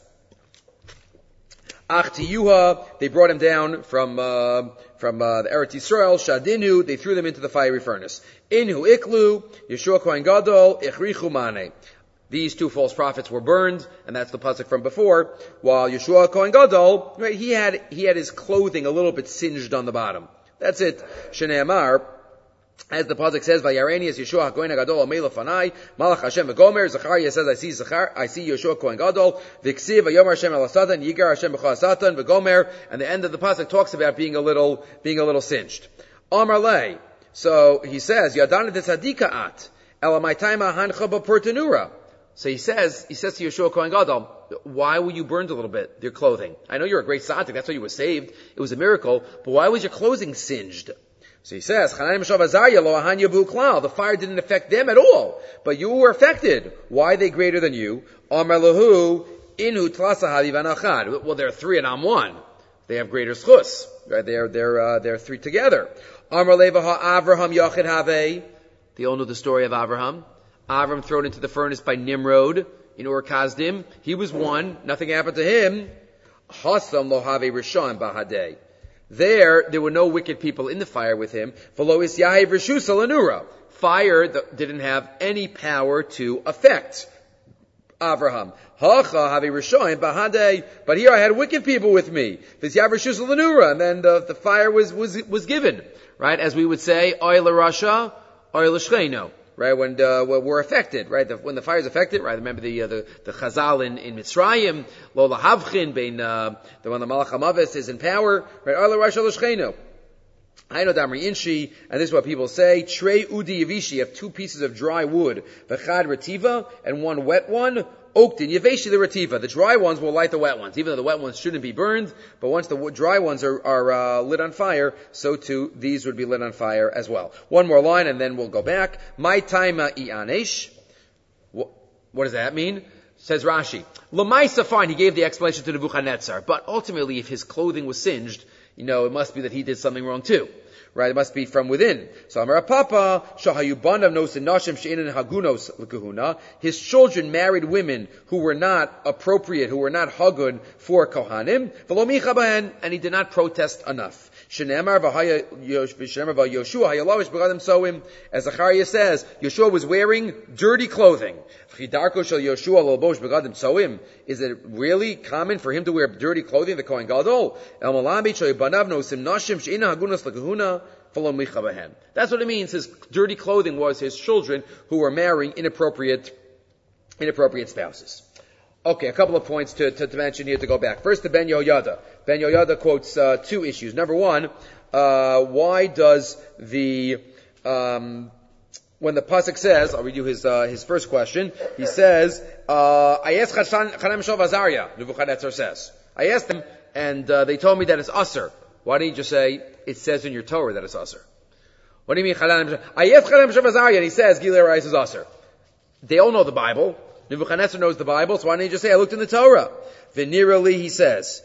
A: Ach Tiyuha, they brought him down from uh, from uh, the Eretz Yisrael. Shadinu, they threw them into the fiery furnace. Inhu iklu, Yeshua Kohen Gadol, ichrichu mane. These two false prophets were burned, and that's the pasuk from before. While Yeshua Kohen Gadol, right, he had he had his clothing a little bit singed on the bottom. That's it. Shnei Amar. As the pasuk says, "Vayareni es Yeshua Kohen Gadol Amei Lefanai, Malach Hashem v'Gomer." Zechariah says, "I see Zechar, I see Yeshua Kohen Gadol." V'Ksiv Vayomer Hashem El Satan, Yigar Hashem B'Chol Satan v'Gomer. And the end of the pasuk talks about being a little, being a little singed. Amar lei. So he says, "Yadana detzadika at elamaytaima hancha b'pertenura." So he says, he says to Yeshua Kohen Gadol, "Why were you burned a little bit? Your clothing. I know you're a great tzaddik. That's why you were saved. It was a miracle. But why was your clothing singed?" So he says, the fire didn't affect them at all, but you were affected. Why are they greater than you? Well, they're three and I'm one. They have greater schus. Right? They're, they're, uh, they're three together. They all know the story of Avraham. Avram thrown into the furnace by Nimrod in Ur Kasdim. He was one. Nothing happened to him. There, there were no wicked people in the fire with him. Fire didn't have any power to affect Avraham. But here I had wicked people with me. And then the, the fire was, was, was given. Right? As we would say, Oy l'Rasha, Oy l'Shcheino. Right, when uh, we're affected, right? The, when the fire is affected, right? Remember the uh, the, the Chazal in, in Mitzrayim, Lo lahavchin, bein uh, the when the Malach Hamavis is in power, right? Arla Rosh L'Shcheino. I know Damri Inshi, and this is what people say: Trei Udi Yavishi, you have two pieces of dry wood, V'chad Retiva, and one wet one. Oktin Yaveshi the Retiva. The dry ones will light the wet ones, even though the wet ones shouldn't be burned. But once the dry ones are, are uh, lit on fire, so too these would be lit on fire as well. One more line, and then we'll go back. My taima ianesh. What does that mean? Says Rashi. L'maisa, fine. He gave the explanation to Nebuchadnezzar, but ultimately, if his clothing was singed, you know, it must be that he did something wrong too. Right, it must be from within. So Amar Papa, Shahayubanav Nosin Nashim Sheinin Hagunos L'Kuhuna. His children married women who were not appropriate, who were not hagun for Kohanim. V'lo micha bahen, and he did not protest enough. Shenemar v'Yoshua hayalavish b'gadim soim. As Zechariah says, Yeshua was wearing dirty clothing. V'chidarko shel Yoshua l'bosh b'gadim soim. Is it really common for him to wear dirty clothing? The Kohen Gadol. El Malami Shahayubanav Nosim Nashim Sheinin Hagunos L'Kuhuna. That's what it means. His dirty clothing was his children who were marrying inappropriate, inappropriate spouses. Okay, a couple of points to, to, to mention here to go back. First, to Ben Yehoyada. Ben Yehoyada quotes uh, two issues. Number one, uh, why does the, um, when the pasuk says, I'll read you his, uh, his first question, he says, uh, I asked Chanan Mishael Azariah, Nebuchadnezzar says. I asked them, and, uh, they told me that it's usher. Why don't you just say, it says in your Torah that it's usher? What do you mean, Chanan Mishael? I asked Chanan Mishael Azariah, and he says, Gilei Arayis is usher. They all know the Bible. Nebuchadnezzar knows the Bible, so why don't you just say, I looked in the Torah? Venerally, he says,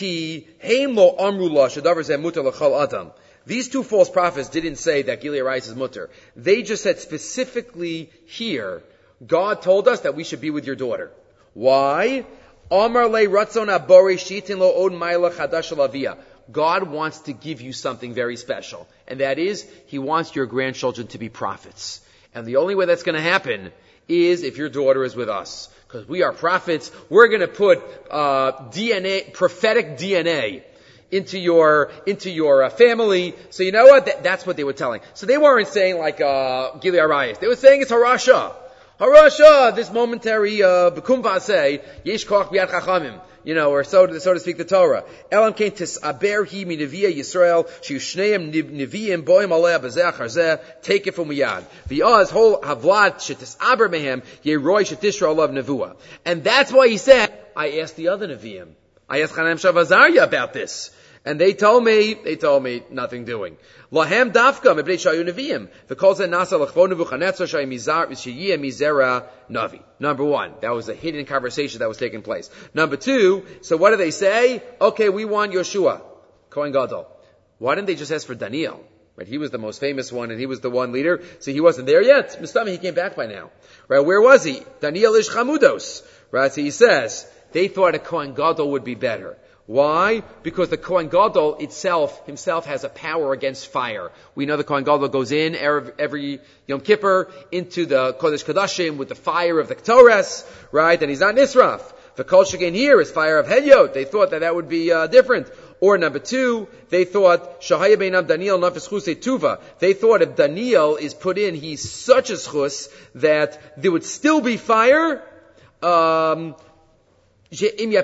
A: Ki heim lo amru la shedavar zeh mutar l'chol adam. These two false prophets didn't say that Gilei Arayis is mutar. They just said specifically here, God told us that we should be with your daughter. Why? Amar le ratzon abore shitin lo od mayla chadash lavia. God wants to give you something very special. And that is, He wants your grandchildren to be prophets. And the only way that's going to happen is if your daughter is with us. Because we are prophets, we're going to put uh D N A, prophetic D N A into your into your uh, family. So you know what? That, that's what they were telling. So they weren't saying like uh Gilei Arayis. They were saying it's Harasha. Harasha, this momentary uh B'kum V'aseh, Yesh Koch B'yad Chachamim. You know, or so to, so to speak, the Torah. Elam kein tisaber hi mi neviya Yisrael, shiu shneim neviim boim aleh b'zeh charzeh, take it from miyad. V'yaz whole havlad shetisaber mehem, yeroi shetishra alav nevuah. And that's why he said, I asked the other neviim. I asked Chanan Mishael Azariah about this. And they told me, they told me nothing doing. Lahem dafka mebnei shayu neviim. V'kol zeh nasa l'chvo Nebuchadnezzar shayu mizar sheyeh mizera navi. Number one, that was a hidden conversation that was taking place. Number two, so what do they say? Okay, we want Yoshua, Kohen Gadol. Why didn't they just ask for Daniel? Right, he was the most famous one, and he was the one leader, so he wasn't there yet. Mustami, he came back by now. Right, where was he? Daniel ish chamudos. Right, so he says, they thought a Kohen Gadol would be better. Why? Because the Kohen Gadol itself, himself has a power against fire. We know the Kohen Gadol goes in every Yom Kippur into the Kodesh Kodashim with the fire of the Ketores, right? And he's not Nisraf. The Kol Shegen here is fire of Hedyot. They thought that that would be uh, different. Or number two, they thought, Shahaya Beinam Daniel Nafis Chusei Tuva. They thought if Daniel is put in, he's such a schus that there would still be fire, um, with Daniel,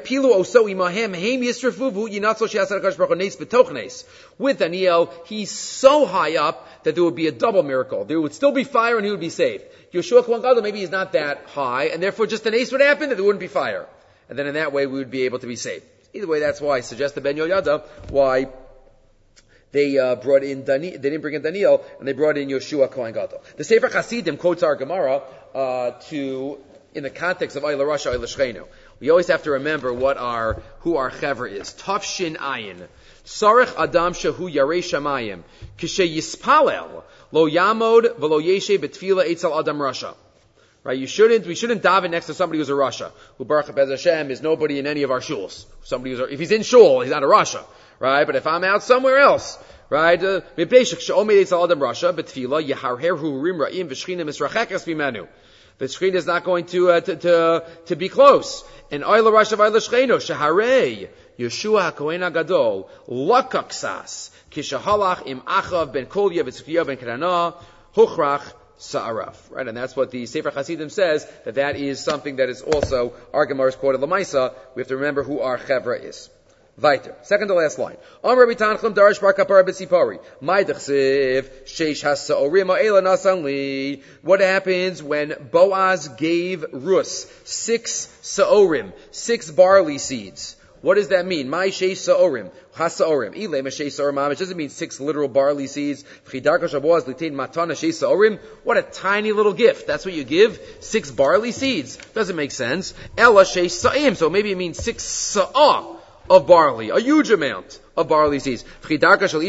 A: he's so high up that there would be a double miracle. There would still be fire and he would be saved. Yeshua Kohen Gadol, maybe he's not that high, and therefore just an ace would happen that there wouldn't be fire. And then in that way we would be able to be saved. Either way, that's why I suggest the Ben Yoyada, why they uh, brought in Daniel, they didn't bring in Daniel, and they brought in Yeshua Kohen Gadol. The Sefer Hasidim quotes our Gemara uh, to, in the context of Ayla Rasha, Ayla Shcheinu. We always have to remember what our, who our Chevra is. Tafshin Ayin. Sarech Adam Shehu Yarei Shamayim. Kishe Yispalel. Lo Yamod V'lo Yeshe B'tfila Eitzel Adam Rasha. Right? You shouldn't, we shouldn't daven next to somebody who's a Rasha. Who Baruch Bez Hashem is nobody in any of our shuls. Somebody who's, a, if he's in shul, he's not a Rasha. Right? But if I'm out somewhere else, right? Mipnei She'omed Eitzel Adam Rasha B'tfila Yeharher Hu Rim Ra'im V'shchina Misrachekas B'manu. The Shekhinah is not going to, uh, to, to, to be close. And Oyla Rasha Vayla Shcheino, Shaharei, Yeshua HaKohen HaGadol, Lakaksas, Kishahalach Im Achav Ben Kolya V'tzkiya Ben Kanana, Huchrach Sa'araf. Right? And that's what the Sefer Hasidim says, that that is something that is also, our Gemara is quoted Lamaisa. We have to remember who our Chevra is. Weiter. Second to last line. Am Rabbi Tanchum Darash Bar Kapara B'Sipari. My dechsiv sheish hasa'orim ha'ela nasan li. What happens when Boaz gave Rus six sa'orim, six barley seeds? What does that mean? My sheish sa'orim, hasa'orim. Ile ma sheish sa'orim mamish. Doesn't mean six literal barley seeds. V'chidarka shaboaz litain matana sheish sa'orim. What a tiny little gift. That's what you give? Six barley seeds. Doesn't make sense. Ella sheish sa'im. So maybe it means six sa'ah of barley, a huge amount of barley seeds. How could she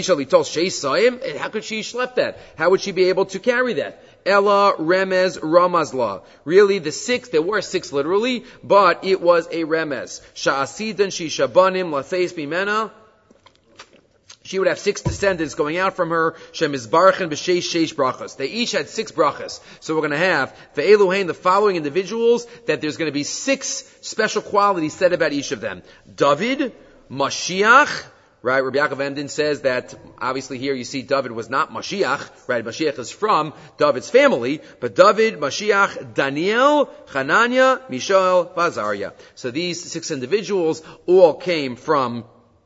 A: schlep that? How would she be able to carry that? Ella remez ramazla. Really, the six, there were six literally, but it was a remez. Sha'asidan shishabanim latheis bimena. She would have six descendants going out from her. Shemizbarchen b'sheish sheish brachas. They each had six brachas. So we're going to have ve'eluhain, the following individuals, that there's going to be six special qualities said about each of them. David, Mashiach, right? Rabbi Yaakov Emden says that, obviously here you see David was not Mashiach, right? Mashiach is from David's family, but David, Mashiach, Daniel, Hananiah, Mishael, Azariah. So these six individuals all came from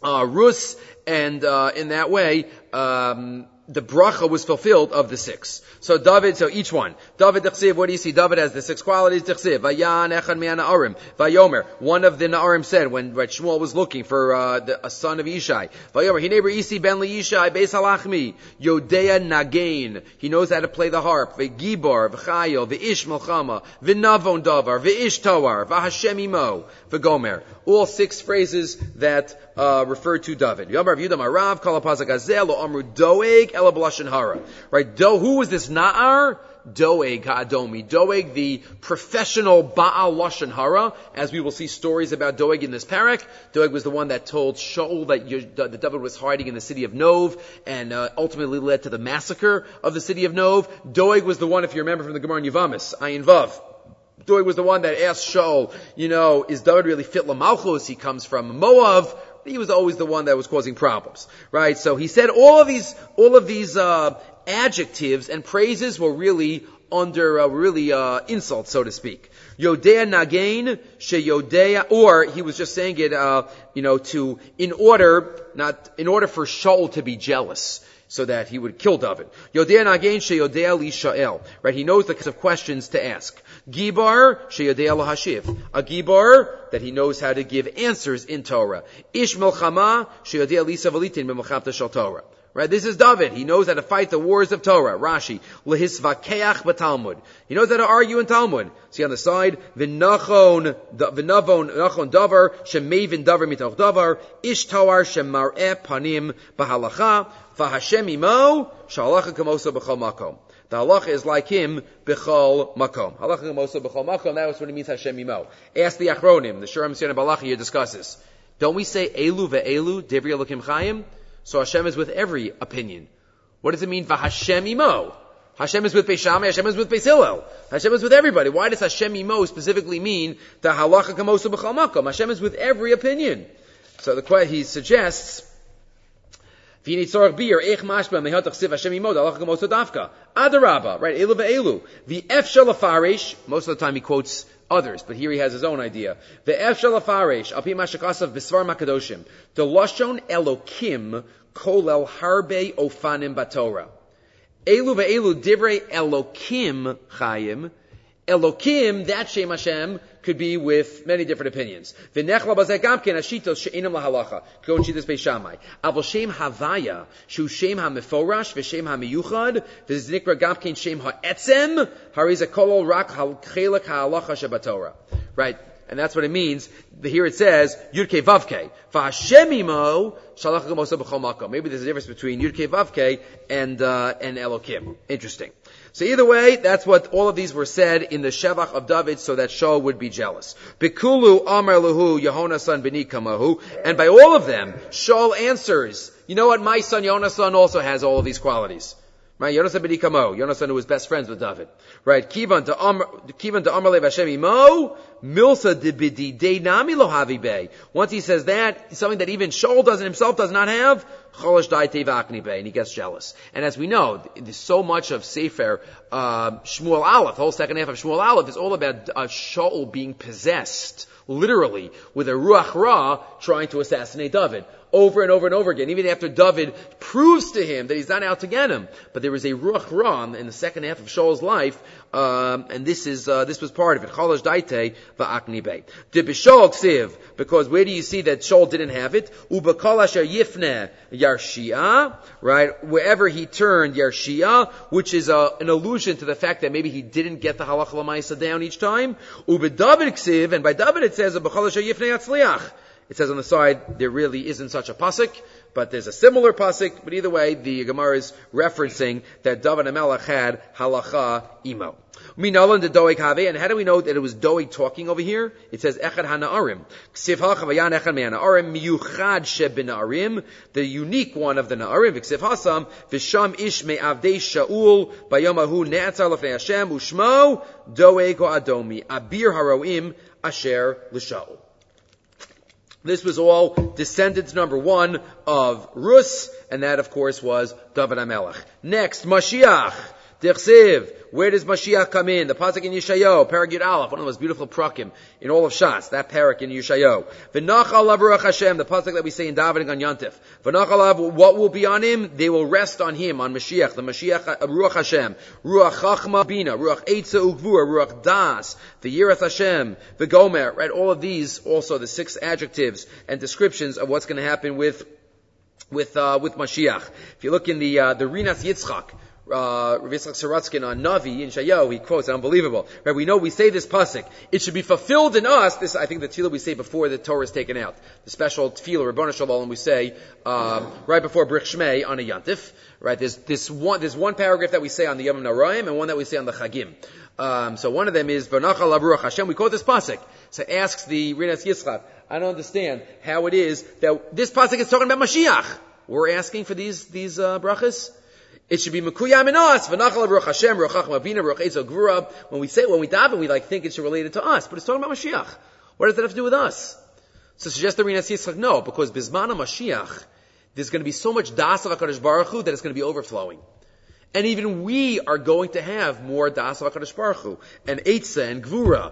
A: uh, Rus, and uh, in that way, um, the bracha was fulfilled of the six. So David, so each one. David Dechsiv, what do you see? David has the six qualities. Dechsiv, Vayan echad me'an na'arim. Vayomer, one of the na'arim said, when, when Shmuel was looking for uh, the, a son of Ishai. Vayomer, Hinei isi ben li Ishai, beis halachmi, Yodea nagain. He knows how to play the harp. Ve'gibor, v'chayo, ve'ish melchama, v'navon davar, ve'ish toar, v'hashem imo, v'gomer. All six phrases that uh, refer to David. Yomer Yudam Arav, Kol HaPazak Hazel, Lo Amru Doeg, Ela B'Lashon Hara. Right? Do, who was this Na'ar? Doeg Ha'adomi. Doeg, the professional Baal Lashon Hara, as we will see stories about Doeg in this parak. Doeg was the one that told Shaul that, that David was hiding in the city of Nov, and uh, ultimately led to the massacre of the city of Nov. Doeg was the one, if you remember from the Gemara in Yevamos, Ayin Vav. Doeg was the one that asked Shaul, you know, is David really fit LaMalchus? He comes from Moab. He was always the one that was causing problems, right? So he said all of these, all of these, uh, adjectives and praises were really under, uh, really, uh, insults, so to speak. Yodea nagain, she Yodea, or he was just saying it, uh, you know, to, in order, not, in order for Shaul to be jealous, so that he would kill David. Yodea nagain, she Yodea li Sha'el, right? He knows the kinds of questions to ask. Gibar, sheyodea lahashiv. A gibar, that he knows how to give answers in Torah. Ish melchama, sheyodea lisa valitin b'melchamta shel Torah. Right? This is David. He knows how to fight the wars of Torah. Rashi, lehisvakeach b'Talmud. He knows how to argue in Talmud. See on the side, v'nachon, v'navon, nachon davar, shemevin davar mitoch davar, ish toar shemar'eh panim b'halacha, v'hashem imo, shalacha kamosa b'chol makom. The halacha is like him, b'chol makom. Halacha kamosa b'chol makom, that was what it means Hashem imo. Ask the Achronim, the Shuram Siyana Balacha here discusses. Don't we say elu ve'elu, divrei Elokim chayim? So Hashem is with every opinion. What does it mean for Hashem imo? Hashem is with Beis Shammai, Hashem is with Beis Hillel. Hashem is with everybody. Why does Hashem imo specifically mean the halacha kamosa b'chol makom? Hashem is with every opinion. So the he suggests, Adarabba, right? Elu ve'elu. The F shalafarish, most of the time he quotes others, but here he has his own idea. The F shalafarish, api mashakasav b'svar makadoshim. The lashon Elokim kolel harbe ofanim batorah. Elu ve'elu divrei Elokim chayim. Elokim, that Shem Hashem, could be with many different opinions. V'nechla bazeh gamken ashitos she'inam lahalacha. Go and see this Beis Shammai. Avol Shem Havaya, shu Shem HaMeforash, v'Shem HaMeyuchad, v'znikra gamken Shem HaEtzem, hariza kolol rak chelak ha'alacha shebatorah. Right? And that's what it means. Here it says, Yud-Kei Vav-Kei. V'Hashem imo, shalach gamosa b'chol makom. Maybe there's a difference between Yud-Kei Vav-Kei and, uh, and Elokim. Interesting. So either way, that's what all of these were said in the Shevach of David, so that Shaul would be jealous. Bikulu Amar Lahu Yehonasan B'ni Kamahu, and by all of them, Shaul answers, you know what, my son Yonasan also has all of these qualities. Right? Yonasan B'ni Kamahu, Yonasan who was best friends with David. Right? Kivan to Amar, Kivan to Amar Lev Hashem Imo, Milsa de B'di De Nami Lo Havi Bey. Once he says that, something that even Shaul doesn't himself does not have, Cholosh Dai Tevakni Bey, and he gets jealous. And as we know, there's so much of Sefer uh, Shmuel Aleph, the whole second half of Shmuel Aleph is all about uh, Shaul being possessed, literally, with a Ruach Ra trying to assassinate David. Over and over and over again, even after David proves to him that he's not out to get him. But there was a Ruach Ra in the second half of Shaul's life, um, and this is, uh, this was part of it. Cholosh Daite va'akni bey. De b'Shaul ksiv, because where do you see that Shaul didn't have it? Ubekol asher yifne Yarshia, right? Wherever he turned Yarshia, which is uh, an allusion to the fact that maybe he didn't get the halacha l'maisa down each time. Ube David ksiv, and by David it says, Ubekol asher yifne Yatzliach. It says on the side, there really isn't such a pasuk, but there's a similar pasuk, but either way, the Gemara is referencing that David HaMelech had halacha imo. Minalan de Doeg have, and how do we know that it was Doeg talking over here? It says, Echad HaNa'arim. Ksiv HaChavayan Echad MeHaNa'arim, Miyuchad Sheb Na'arim, the unique one of the Na'arim, Ksiv HaSam, V'sham Ish Me'avdei Shaul, Bayomahu Ne'atzar Lefnei Hashem, Ushmo, Doeg Ho Adomi, Abir HaRoim, Asher L'Shaul. This was all descendants number one of Rus, and that of course was David HaMelech. Next, Mashiach. Dichsiv, where does Mashiach come in? The pasuk in Yeshayahu, Parak Yud Aleph, one of the most beautiful prakim in all of Shas, that parak in Yeshayahu. V'nach alav ruach Hashem, the pasuk that we say in davening on Yontif. V'nach alav, what will be on him? They will rest on him, on Mashiach, the Mashiach, uh, Ruach Hashem. Ruach Chachma Bina, Ruach Eitza Ugvura, Ruach Das, the Yiras Hashem, the Gomer, right? All of these, also the six adjectives and descriptions of what's going to happen with, with, uh, with Mashiach. If you look in the, uh, the Rinas Yitzchak, Uh, Rav Yitzchak Sorotzkin on Navi in Shayo, he quotes, unbelievable. Right, we know we say this pasuk. It should be fulfilled in us. This, I think, the tefillah we say before the Torah is taken out. The special tefillah, Rabbanu Shalom, we say um, right before Brit Shmei on a Yantif. Right, there's this one. There's one paragraph that we say on the Yom Naraim and one that we say on the Chagim. Um, so one of them is V'nachal Ruach Hashem. We quote this pasuk. So it asks the Rinas Yitzchak, I don't understand how it is that this pasuk is talking about Mashiach. We're asking for these these uh, brachas. It should be Mekuyam in us. V'nachal Ruach Hashem, Ruach Chachma Bina, Ruach Eitza Gvura. When we say, when we daven, we like think it's related to us, but it's talking about Mashiach. What does that have to do with us? So suggest the Rinas Yitzchak, no, because Bizmana Mashiach, there's going to be so much Das of HaKadosh Baruch Hu that it's going to be overflowing. And even we are going to have more Das of HaKadosh Baruch Hu, and Eitza, and Gvura.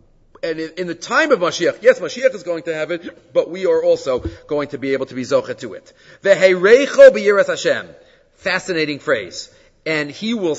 A: And in, in the time of Mashiach, yes, Mashiach is going to have it, but we are also going to be able to be Zocha to it. V'heireicho b'yiras Hashem. Fascinating phrase. And he will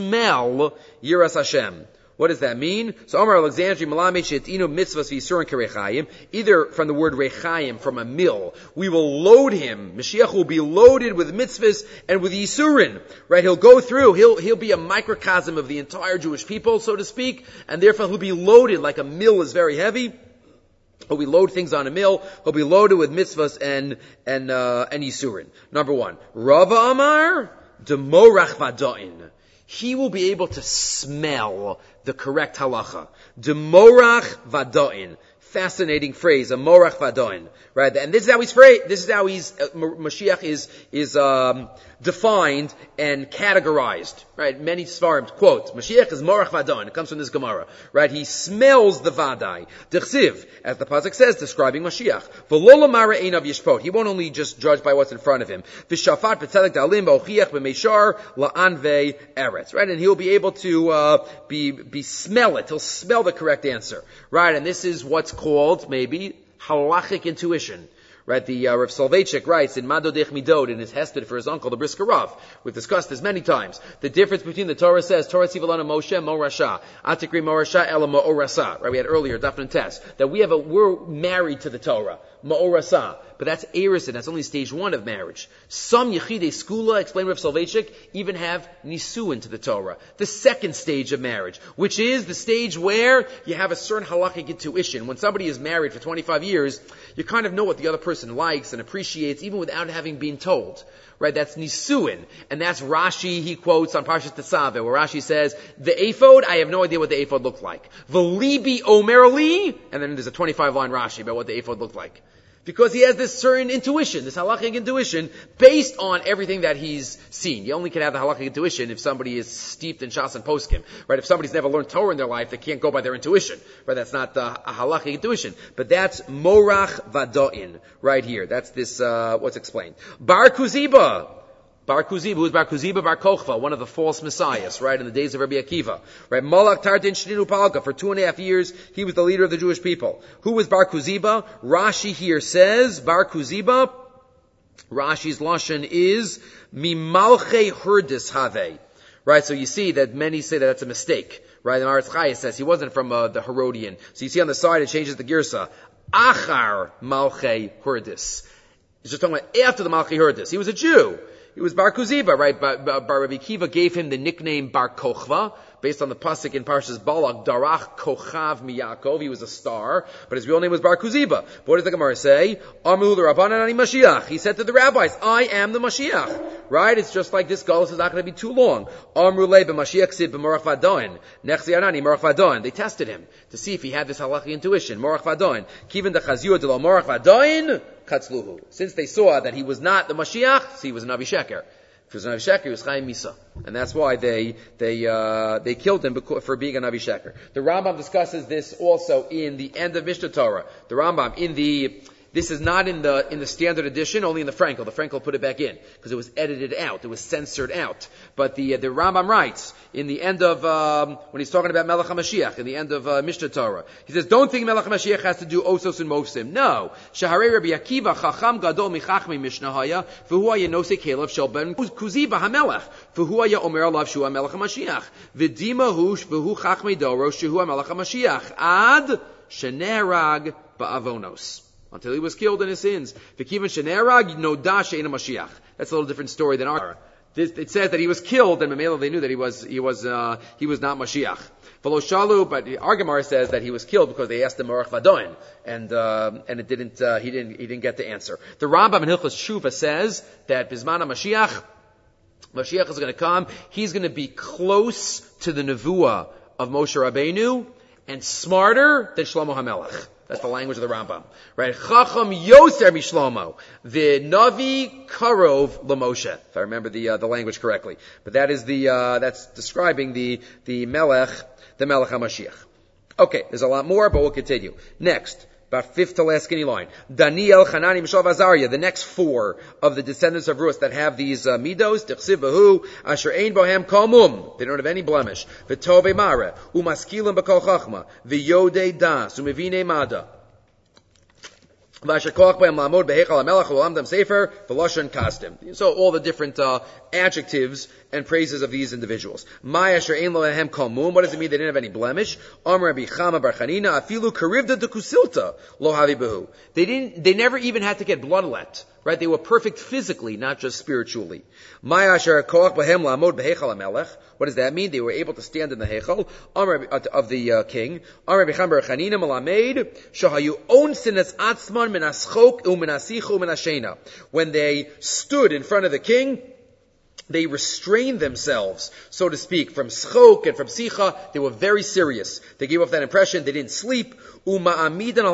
A: smell Yiras Hashem. What does that mean? So Omar Alexandri Malamed She'etinu Mitzvahs V'Yisurin Kerechayim. Either from the word Rechayim, from a mill, we will load him. Mashiach will be loaded with mitzvahs and with Yisurin. Right? He'll go through. He'll he'll be a microcosm of the entire Jewish people, so to speak, and therefore he'll be loaded like a mill is very heavy. He'll be load things on a mill. He'll be loaded with mitzvahs and and uh, and yisurin. Number one, Rava Amar demorach vada'in. He will be able to smell the correct halacha. Demorach vada'in. Fascinating phrase, a morach vada'in. Right, and this is how he's phrased. This is how he's uh, Mashiach is is um, defined and categorized. Right, many svarim quote Mashiach is morach vada'in. It comes from this Gemara. Right, he smells the vadai. D'chsiv, as the pasuk says, describing Mashiach. V'lo l'mara einav yishpot. He won't only just judge by what's in front of him. V'shafat b'tzedek dalim v'ochiach b'meishar la'anvei eretz. Right, and he'll be able to uh, be be smell it. He'll smell the correct answer. Right, and this is what's called maybe halachic intuition. Right, the uh, Rav Soloveitchik writes in Madodech Midod in his Hesed for his uncle, the Brisker Rav. We've discussed this many times. The difference between the Torah says, Torah Tzivalana Moshe Mo Rasha, Atikri Mo Rasha Ela Mo Rasa. Right, we had earlier, Daf and Test, that we have a, we're married to the Torah. Ma'orasa. But that's Erisin. That's only stage one of marriage. Some Yechidei Skula, explain Rav Soloveitchik, even have Nisuin to the Torah. The second stage of marriage, which is the stage where you have a certain halachic intuition. When somebody is married for twenty-five years, you kind of know what the other person likes and appreciates, even without having been told. Right, that's Nisuin. And that's Rashi, he quotes on Parashat Tetzaveh, where Rashi says, the ephod, I have no idea what the ephod looked like. V'libi omer li, and then there's a twenty-five line Rashi about what the ephod looked like. Because he has this certain intuition, this halachic intuition, based on everything that he's seen. You only can have the halachic intuition if somebody is steeped in Shas and Poskim. Right? If somebody's never learned Torah in their life, they can't go by their intuition. Right? That's not the a halachic intuition. But that's Morach Vada'in, right here. That's this, uh, what's explained. Bar Kuziba. Bar Kuziba, who's Bar Kuziba? Bar Kochva, one of the false messiahs, right, in the days of Rabbi Akiva. Right, Malak Tartin Shninu Palka, for two and a half years, he was the leader of the Jewish people. Who was Bar Kuziba? Rashi here says, Bar Kuziba, Rashi's Lashon is, Mimalche Hurdis Have. Right, so you see that many say that that's a mistake. Right, the Maharatz Chaya says he wasn't from uh, the Herodian. So you see on the side it changes the Girsa. Achar Malche Hurdis. He's just talking about after the Malchi Hurdis. He was a Jew. He was Bar Kuziba, right? Bar, Bar, Bar Rabbi Kiva gave him the nickname Bar Kochva, based on the pasuk in Parshas Balak, Darach Kochav Miyakov. He was a star, but his real name was Bar Kuziba. But what does the Gemara say? Amru l'Rabbanan ani Mashiach. He said to the rabbis, I am the Mashiach. Right? It's just like this galus is not going to be too long. Amru le b'Mashiach sid b'Morach Vadon. Nechzi anani Morach Vadon. They tested him to see if he had this halachic intuition. Morach Vadon. Kiven de Chaziyah de lo Morach Vadon. Katzluhu. Since they saw that he was not the Mashiach, see, he was an Navi Sheker. If he was an Navi Sheker, he was Chaim Misa. And that's why they, they, uh, they killed him for being a Navi Sheker. The Rambam discusses this also in the end of Mishnah Torah. The Rambam, in the, This is not in the in the standard edition, only in the Frankel. The Frankel put it back in because it was edited out, it was censored out. But the uh, the Rambam writes in the end of um, when he's talking about Melech HaMashiach, in the end of uh, Mishnah Torah, he says, "Don't think Melech HaMashiach has to do osos and mofsim." No, Shaharei Rabbi Akiva Chacham Gadol Michachmei Mishnah Haya V'hu Haya Nosei Kelev Shel Ben Kuziba HaMelech V'hu Haya Omer Alav Shu HaMelech HaMashiach V'Dima Hu V'hu Chachmei Doro Shu HaMelech HaMashiach Ad Shenerag Ba'avonos. Until he was killed in his sins. V'kivan shenerag noda she'ena Mashiach. That's a little different story than our. This, it says that he was killed, and Mamela they knew that he was he was uh, he was not Mashiach. V'lo shalu, but our Gemara says that he was killed because they asked him Marach Vadoin, and uh, and it didn't uh, he didn't he didn't get the answer. The Rambam in Hilchos Shuvah says that Bizmana Mashiach, Mashiach is going to come. He's going to be close to the nevuah of Moshe Rabbeinu and smarter than Shlomo HaMelech. That's the language of the Rambam, right? Chacham Yoser Mishlomo, the Navi Karov LaMoshe, if I remember the uh, the language correctly. But that is the uh, that's describing the the Melech, the Melech HaMashiach. Okay, there's a lot more, but we'll continue. Next, about fifth to last skinny line, Daniel, Hanani, Mishav, Azariah, the next four of the descendants of Rus that have these uh, midos, Tichsiv Bahu, Asher Ein Bohem Komum, they don't have any blemish, V'tove Mare, Umaskilim B'kol Chachma, V'yode Das, Umivine Mada, so all the different uh, adjectives and praises of these individuals. What does it mean they didn't have any blemish? They didn't. They never even had to get bloodlet. Right? They were perfect physically, not just spiritually. What does that mean? They were able to stand in the Heichal of the uh, king. When they stood in front of the king, they restrained themselves, so to speak, from schok and from sicha. They were very serious. They gave off that impression. They didn't sleep. Right?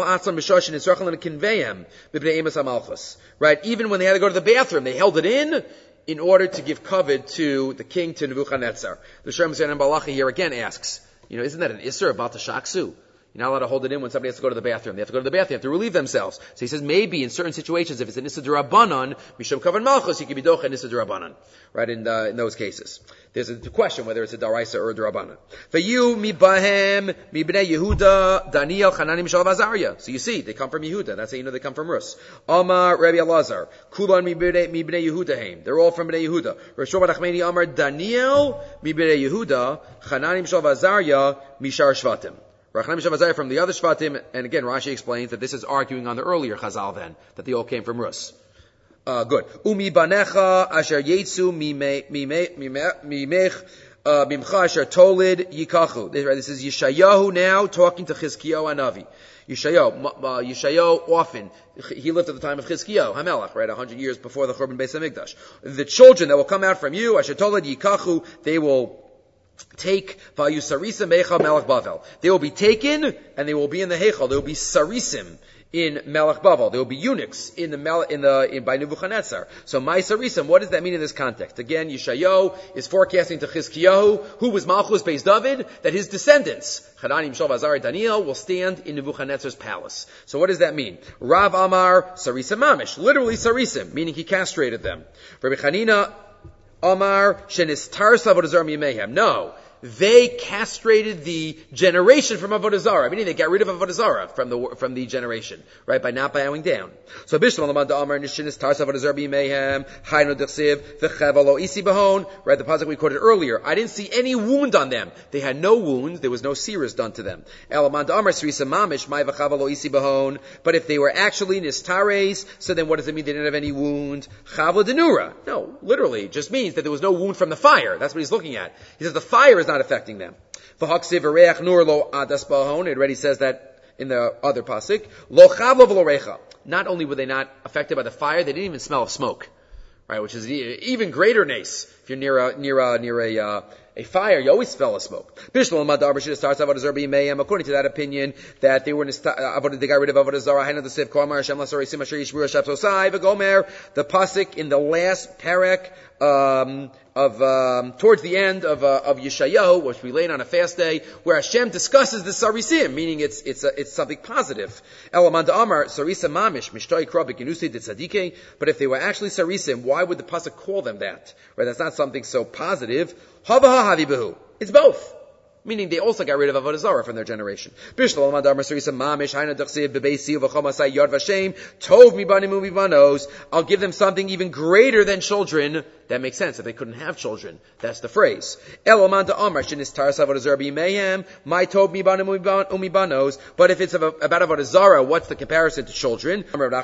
A: Even when they had to go to the bathroom, they held it in in order to give kavod to the king, to Nebuchadnezzar. The Shem Zayin Balacha here again asks, you know, isn't that an isser about the shaksu? You're not allowed to hold it in when somebody has to go to the bathroom. They have to go to the bathroom. They have to relieve themselves. So he says maybe in certain situations, if it's an Issa D'Rabbanan, Mishum Kavan Malchus, you can be Docha an Issa D'Rabbanan. Right, in, uh, in those cases. There's a question whether it's a Daraisa or a D'Rabbanan. V'yu mi bahem mi b'nei Yehuda Daniel Hanani Mishav Azariah. So you see, they come from Yehuda. That's how you know they come from Rus. Amar Rabbi Elazar. Kulan mi b'nei Yehuda heim. They're all from b'nei Yehuda. Rishon Barachmeni Amar Daniel mi b'nei Yehuda Hanani Mishav Azariah Mishar Shvatim. From the other Shvatim, and again, Rashi explains that this is arguing on the earlier Chazal then, that they all came from Rus. Uh, good. Umi banecha asher yetsu mimech mimcha asher tolid yikachu. This is Yeshayahu now talking to Chizkiyahu Hanavi. Yeshayahu, uh, Yeshayahu often, he lived at the time of Chizkiyahu, Hamelach, right, a hundred years before the Churban Beis HaMikdash. The children that will come out from you, asher tolid yikachu, they will take Vayusarisa Mecha Melech Bavel. They will be taken and they will be in the Heichal. They will be Sarisim in Melech Bavel. They will be eunuchs in the Mel, in the in, by Nebuchadnezzar. So my Sarisim, what does that mean in this context? Again, Yeshayahu is forecasting to Chizkiyahu, who was Malchus Beis David, that his descendants, Hanani, Mishav, Azariah, Daniel, will stand in Nebuchadnezzar's palace. So what does that mean? Rav Amar Sarisim Mamish, literally Sarisim, meaning he castrated them. Rabbi Chanina Amar shenistar avodah zarah mimehem. No, they castrated the generation from avodah zarah. Meaning they got rid of avodah zarah from the from the generation, right? By not bowing down. So Bishlam Lamad Amar shenistar avodah zarah mimehem. Hayno dechsiv v'chavalo isi bahon. Right, the pasuk we quoted earlier. I didn't see any wound on them. They had no wounds. There was no sears done to them. Elamad Amar srisa mamish may v'chavalo isi bahon. But if they were actually nistares, so then what does it mean? They didn't have any wound. Chavla denura. No, literally, it just means that there was no wound from the fire. That's what he's looking at. He says the fire is not affecting them. It already says that in the other pasuk. Not only were they not affected by the fire, they didn't even smell of smoke, right? Which is even greater nace. If you're near a near a near a uh, a fire, you always smell a smoke. According to that opinion, that they were they got rid of avodah zarah. The pasuk in the last parak um, of um, towards the end of uh, of Yeshayahu, which we laid on a fast day, where Hashem discusses the sarisim, meaning it's it's a, it's something positive. Elamanda Amar sarisa mamish mishtoi krabik inusi de tzadike. But if they were actually sarisim, why would the pasuk call them that? Right? That's not something so positive. Havaha havibahu. It's both. Meaning they also got rid of Avodah Zarah from their generation. I'll give them something even greater than children. That makes sense. If they couldn't have children, that's the phrase. But if it's about Avodah Zarah, what's the comparison to children?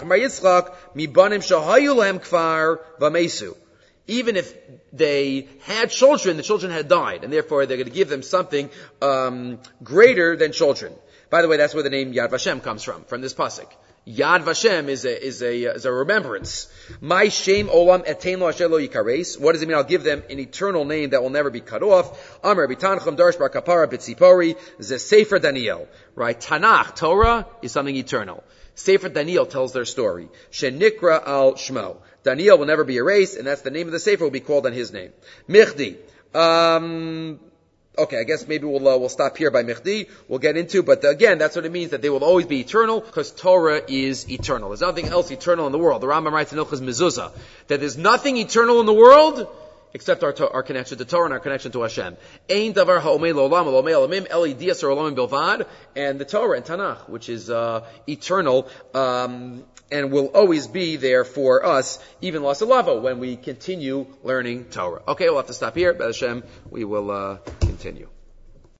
A: Even if they had children, the children had died, and therefore they're going to give them something um, greater than children. By the way, that's where the name Yad Vashem comes from, from this pasuk. Yad Vashem is a is a is a remembrance. My shem olam etein lo asher lo yikares. What does it mean? I'll give them an eternal name that will never be cut off. Amar bitanchum darsh bar kapara b'tzipori ze Sefer Daniel. Right? Tanakh, Torah, is something eternal. Sefer Daniel tells their story. Shenikra al Shmo. Daniel will never be erased, and that's the name of the Sefer will be called on his name. Michdi. Um, okay, I guess maybe we'll uh, we'll stop here by Michdi. We'll get into, but again, that's what it means, that they will always be eternal, because Torah is eternal. There's nothing else eternal in the world. The Rambam writes in Ilchos Mezuzah that there's nothing eternal in the world except our, our connection to Torah and our connection to Hashem. Ein davar ha'omei lo'olam lo'omei alamim eli dias or olamim bilvad, and the Torah and Tanakh, which is uh, eternal, um, and will always be there for us, even Lasalavo, when we continue learning Torah. Okay, we'll have to stop here. B'ez Hashem, we will uh, continue.